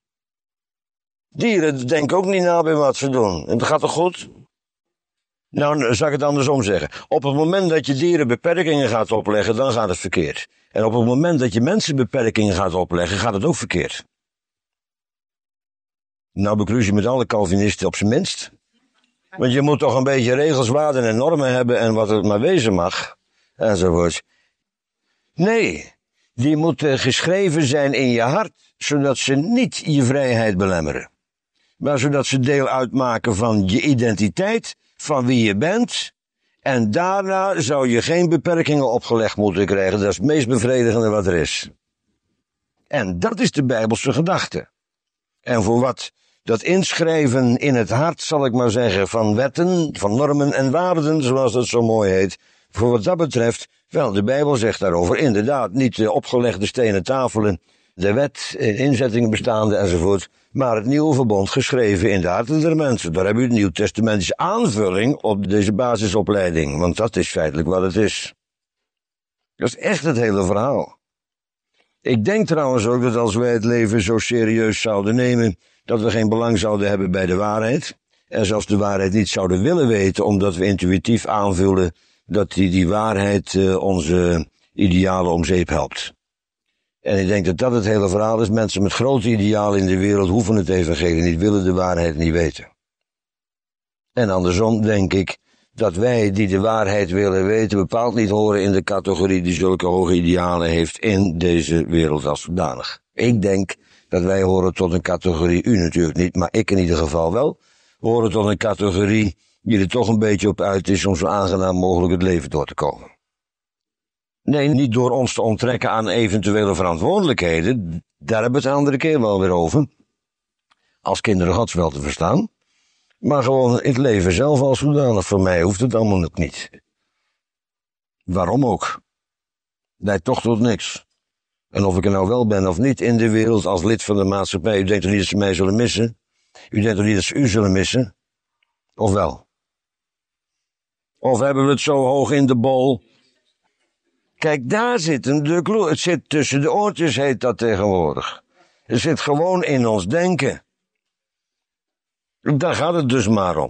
Dieren denken ook niet na bij wat ze doen. En dat gaat toch goed? Nou, zal ik het andersom zeggen. Op het moment dat je dieren beperkingen gaat opleggen, dan gaat het verkeerd. En op het moment dat je mensen beperkingen gaat opleggen, gaat het ook verkeerd. Nou bekruis je met alle Calvinisten op zijn minst. Want je moet toch een beetje regels, waarden en normen hebben en wat het maar wezen mag. Enzovoort. Nee, die moeten geschreven zijn in je hart, zodat ze niet je vrijheid belemmeren. Maar zodat ze deel uitmaken van je identiteit, van wie je bent. En daarna zou je geen beperkingen opgelegd moeten krijgen. Dat is het meest bevredigende wat er is. En dat is de Bijbelse gedachte. En voor wat dat inschrijven in het hart, zal ik maar zeggen, van wetten, van normen en waarden, zoals dat zo mooi heet. Voor wat dat betreft, wel, de Bijbel zegt daarover inderdaad niet de opgelegde stenen tafelen, de wet, inzettingen bestaande enzovoort, maar het nieuwe verbond geschreven in de harten der mensen. Daar hebben we de nieuwtestamentische aanvulling op deze basisopleiding, want dat is feitelijk wat het is. Dat is echt het hele verhaal. Ik denk trouwens ook dat als wij het leven zo serieus zouden nemen, dat we geen belang zouden hebben bij de waarheid, en zelfs de waarheid niet zouden willen weten, omdat we intuïtief aanvullen dat die, die waarheid uh, onze idealen om zeep helpt. En ik denk dat dat het hele verhaal is. Mensen met grote idealen in de wereld hoeven het evangelie niet, willen de waarheid niet weten. En andersom denk ik dat wij die de waarheid willen weten bepaald niet horen in de categorie die zulke hoge idealen heeft in deze wereld als zodanig. Ik denk dat wij horen tot een categorie, u natuurlijk niet, maar ik in ieder geval wel, horen tot een categorie die er toch een beetje op uit is om zo aangenaam mogelijk het leven door te komen. Nee, niet door ons te onttrekken aan eventuele verantwoordelijkheden, daar hebben we het een andere keer wel weer over, als kinderen Gods wel te verstaan, maar gewoon het leven zelf als zodanig. Voor mij hoeft het allemaal nog niet. Waarom ook? Leidt toch tot niks. En of ik er nou wel ben of niet in de wereld als lid van de maatschappij, u denkt toch niet dat ze mij zullen missen? U denkt toch niet dat ze u zullen missen? Of wel? Of hebben we het zo hoog in de bol? Kijk, daar zit een de clue. Het zit tussen de oortjes, heet dat tegenwoordig. Het zit gewoon in ons denken. Daar gaat het dus maar om.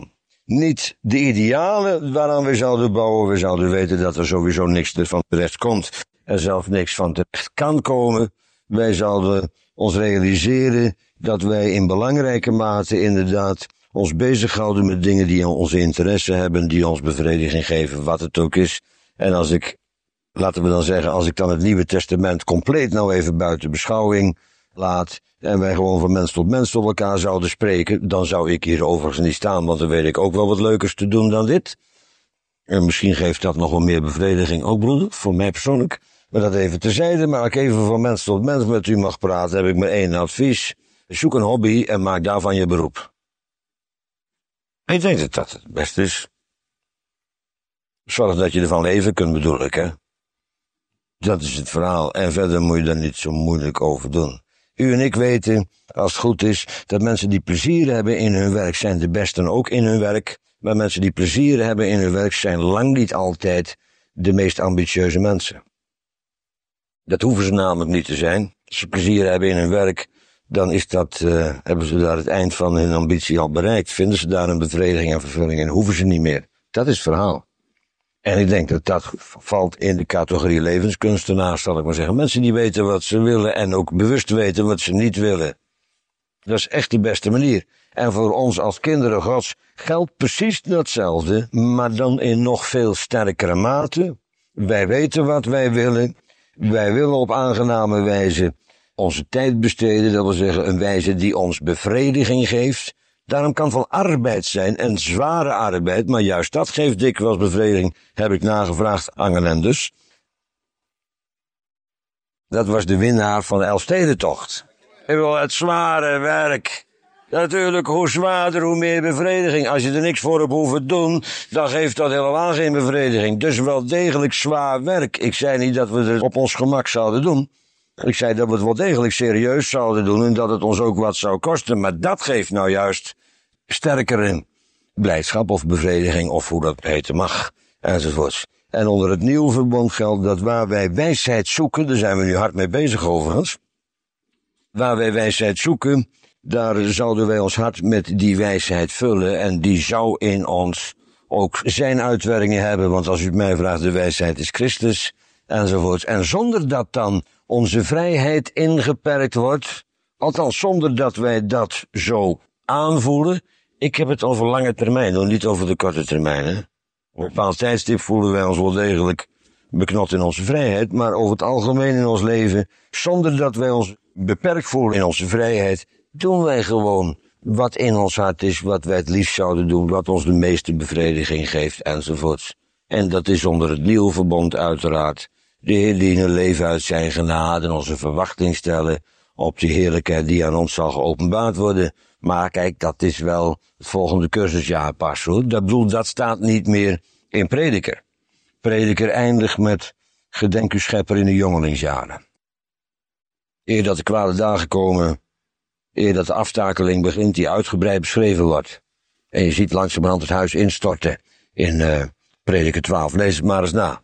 niet de idealen waaraan we zouden bouwen. We zouden weten dat er sowieso niks ervan terecht komt. Er zelfs niks van terecht kan komen. Wij zouden ons realiseren dat wij in belangrijke mate inderdaad ons bezighouden met dingen die onze interesse hebben, die ons bevrediging geven, wat het ook is. En als ik, laten we dan zeggen, als ik dan het Nieuwe Testament compleet nou even buiten beschouwing laat en wij gewoon van mens tot mens tot elkaar zouden spreken, dan zou ik hier overigens niet staan, want dan weet ik ook wel wat leukers te doen dan dit. En misschien geeft dat nog wel meer bevrediging ook, broeder, voor mij persoonlijk. Maar dat even terzijde, maar als ik even van mens tot mens met u mag praten, heb ik maar één advies. Zoek een hobby en maak daarvan je beroep. Ik denk dat dat het beste is. Zorg dat je ervan leven kunt, bedoel ik, hè. Dat is het verhaal. En verder moet je daar niet zo moeilijk over doen. U en ik weten, als het goed is, dat mensen die plezier hebben in hun werk zijn de besten ook in hun werk. Maar mensen die plezier hebben in hun werk zijn lang niet altijd de meest ambitieuze mensen. Dat hoeven ze namelijk niet te zijn. Als ze plezier hebben in hun werk, dan is dat, uh, hebben ze daar het eind van hun ambitie al bereikt. Vinden ze daar een bevrediging en vervulling in, hoeven ze niet meer. Dat is het verhaal. En ik denk dat dat valt in de categorie levenskunstenaars, zal ik maar zeggen. Mensen die weten wat ze willen en ook bewust weten wat ze niet willen. Dat is echt de beste manier. En voor ons als kinderen Gods geldt precies datzelfde, maar dan in nog veel sterkere mate. Wij weten wat wij willen. Wij willen op aangename wijze onze tijd besteden, dat wil zeggen een wijze die ons bevrediging geeft. Daarom kan van arbeid zijn en zware arbeid, maar juist dat geeft dikwijls bevrediging, heb ik nagevraagd aan Genendus. Dat was de winnaar van de Elfstedentocht. Het zware werk. Natuurlijk, hoe zwaarder, hoe meer bevrediging. Als je er niks voor hebt hoeven doen, dan geeft dat helemaal geen bevrediging. Dus wel degelijk zwaar werk. Ik zei niet dat we het op ons gemak zouden doen. Ik zei dat we het wel degelijk serieus zouden doen en dat het ons ook wat zou kosten. Maar dat geeft nou juist sterkere blijdschap of bevrediging of hoe dat heten mag, enzovoorts. En onder het nieuwe verbond geldt dat waar wij wijsheid zoeken, daar zijn we nu hard mee bezig overigens, waar wij wijsheid zoeken, daar zouden wij ons hart met die wijsheid vullen en die zou in ons ook zijn uitwerkingen hebben, want als u het mij vraagt, de wijsheid is Christus, enzovoorts. En zonder dat dan onze vrijheid ingeperkt wordt, althans zonder dat wij dat zo aanvoelen. Ik heb het over lange termijn, nog niet over de korte termijn. Hè? Op een bepaald tijdstip voelen wij ons wel degelijk beknot in onze vrijheid, maar over het algemeen in ons leven, zonder dat wij ons beperkt voelen in onze vrijheid, doen wij gewoon wat in ons hart is, wat wij het liefst zouden doen, wat ons de meeste bevrediging geeft, enzovoorts. En dat is onder het nieuwe verbond uiteraard. De Heer die in hun leven uit zijn genade en onze verwachting stellen op die heerlijkheid die aan ons zal geopenbaard worden. Maar kijk, dat is wel het volgende cursusjaar pas hoor. Dat bedoel, dat staat niet meer in Prediker. Prediker eindigt met gedenk uw schepper in de jongelingsjaren. Eer dat de kwade dagen komen, eer dat de aftakeling begint die uitgebreid beschreven wordt. En je ziet langzamerhand het huis instorten in uh, Prediker twaalf. Lees het maar eens na.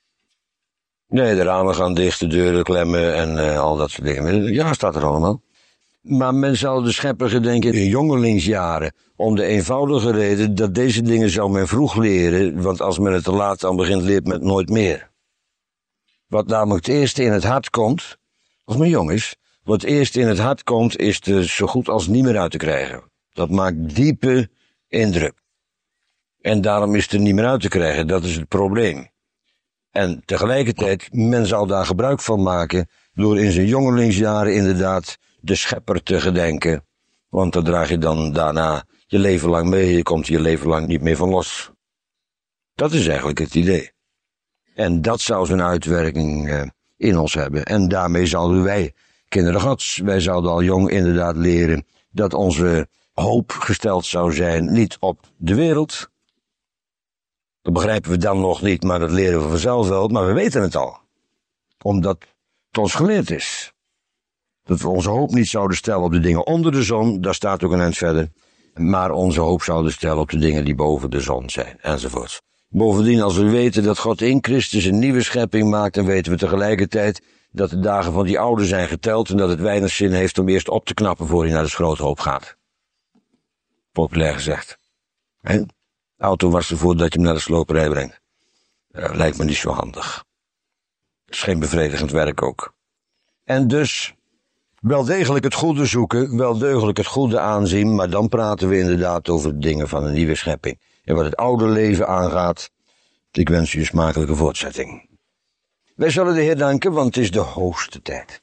Nee, de ramen gaan dicht, de deuren klemmen en uh, al dat soort dingen. Ja, staat er allemaal. Maar men zou de schepper gedenken in jongelingsjaren, om de eenvoudige reden dat deze dingen zou men vroeg leren, want als men het te laat aan begint, leert men het nooit meer. Wat namelijk het eerste in het hart komt, als men jong is, wat het eerste in het hart komt, is er zo goed als niet meer uit te krijgen. Dat maakt diepe indruk. En daarom is het er niet meer uit te krijgen, dat is het probleem. En tegelijkertijd, men zal daar gebruik van maken door in zijn jongelingsjaren inderdaad de schepper te gedenken. Want dan draag je dan daarna je leven lang mee, je komt je leven lang niet meer van los. Dat is eigenlijk het idee. En dat zou zijn uitwerking uh, in ons hebben. En daarmee zouden wij, kinderen Gods, wij zouden al jong inderdaad leren dat onze hoop gesteld zou zijn, niet op de wereld. Dat begrijpen we dan nog niet, maar dat leren we vanzelf wel, maar we weten het al. Omdat het ons geleerd is. Dat we onze hoop niet zouden stellen op de dingen onder de zon, daar staat ook een eind verder. Maar onze hoop zouden stellen op de dingen die boven de zon zijn, enzovoorts. Bovendien, als we weten dat God in Christus een nieuwe schepping maakt, dan weten we tegelijkertijd dat de dagen van die oude zijn geteld en dat het weinig zin heeft om eerst op te knappen voor hij naar de schroothoop gaat. Populair gezegd. He? auto wassen voordat je hem naar de sloperij brengt. Uh, lijkt me niet zo handig. Het is geen bevredigend werk ook. En dus wel degelijk het goede zoeken, wel degelijk het goede aanzien, maar dan praten we inderdaad over dingen van een nieuwe schepping. En wat het oude leven aangaat, ik wens u een smakelijke voortzetting. Wij zullen de Heer danken, want het is de hoogste tijd.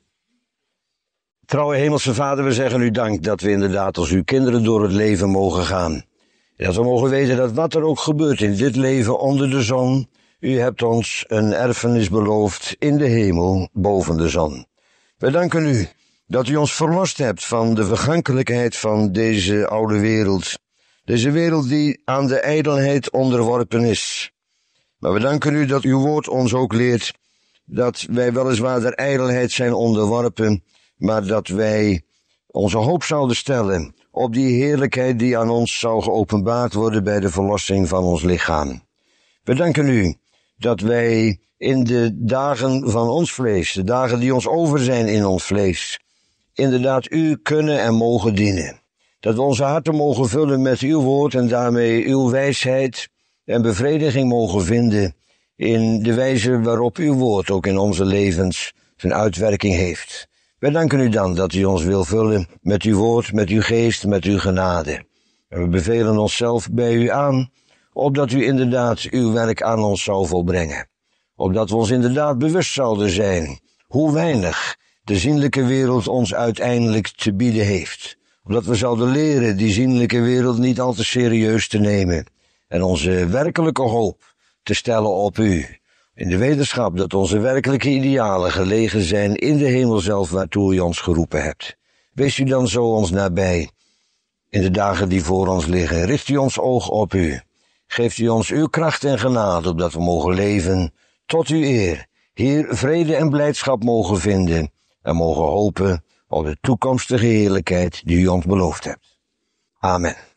Trouwe Hemelse Vader, we zeggen u dank dat we inderdaad als uw kinderen door het leven mogen gaan. En dat we mogen weten dat wat er ook gebeurt in dit leven onder de zon, u hebt ons een erfenis beloofd in de hemel boven de zon. Wij danken u dat u ons verlost hebt van de vergankelijkheid van deze oude wereld. Deze wereld die aan de ijdelheid onderworpen is. Maar we danken u dat uw woord ons ook leert dat wij weliswaar der ijdelheid zijn onderworpen, maar dat wij onze hoop zouden stellen op die heerlijkheid die aan ons zou geopenbaard worden bij de verlossing van ons lichaam. We danken u dat wij in de dagen van ons vlees, de dagen die ons over zijn in ons vlees, inderdaad u kunnen en mogen dienen. Dat we onze harten mogen vullen met uw woord en daarmee uw wijsheid en bevrediging mogen vinden in de wijze waarop uw woord ook in onze levens zijn uitwerking heeft. Wij danken u dan dat u ons wil vullen met uw woord, met uw geest, met uw genade. En we bevelen onszelf bij u aan, opdat u inderdaad uw werk aan ons zou volbrengen. Opdat we ons inderdaad bewust zouden zijn hoe weinig de zienlijke wereld ons uiteindelijk te bieden heeft. Opdat we zouden leren die zienlijke wereld niet al te serieus te nemen en onze werkelijke hoop te stellen op u. In de wetenschap dat onze werkelijke idealen gelegen zijn in de hemel zelf waartoe u ons geroepen hebt. Wees u dan zo ons nabij in de dagen die voor ons liggen. Richt u ons oog op u. Geeft u ons uw kracht en genade opdat we mogen leven tot uw eer. Hier vrede en blijdschap mogen vinden en mogen hopen op de toekomstige heerlijkheid die u ons beloofd hebt. Amen.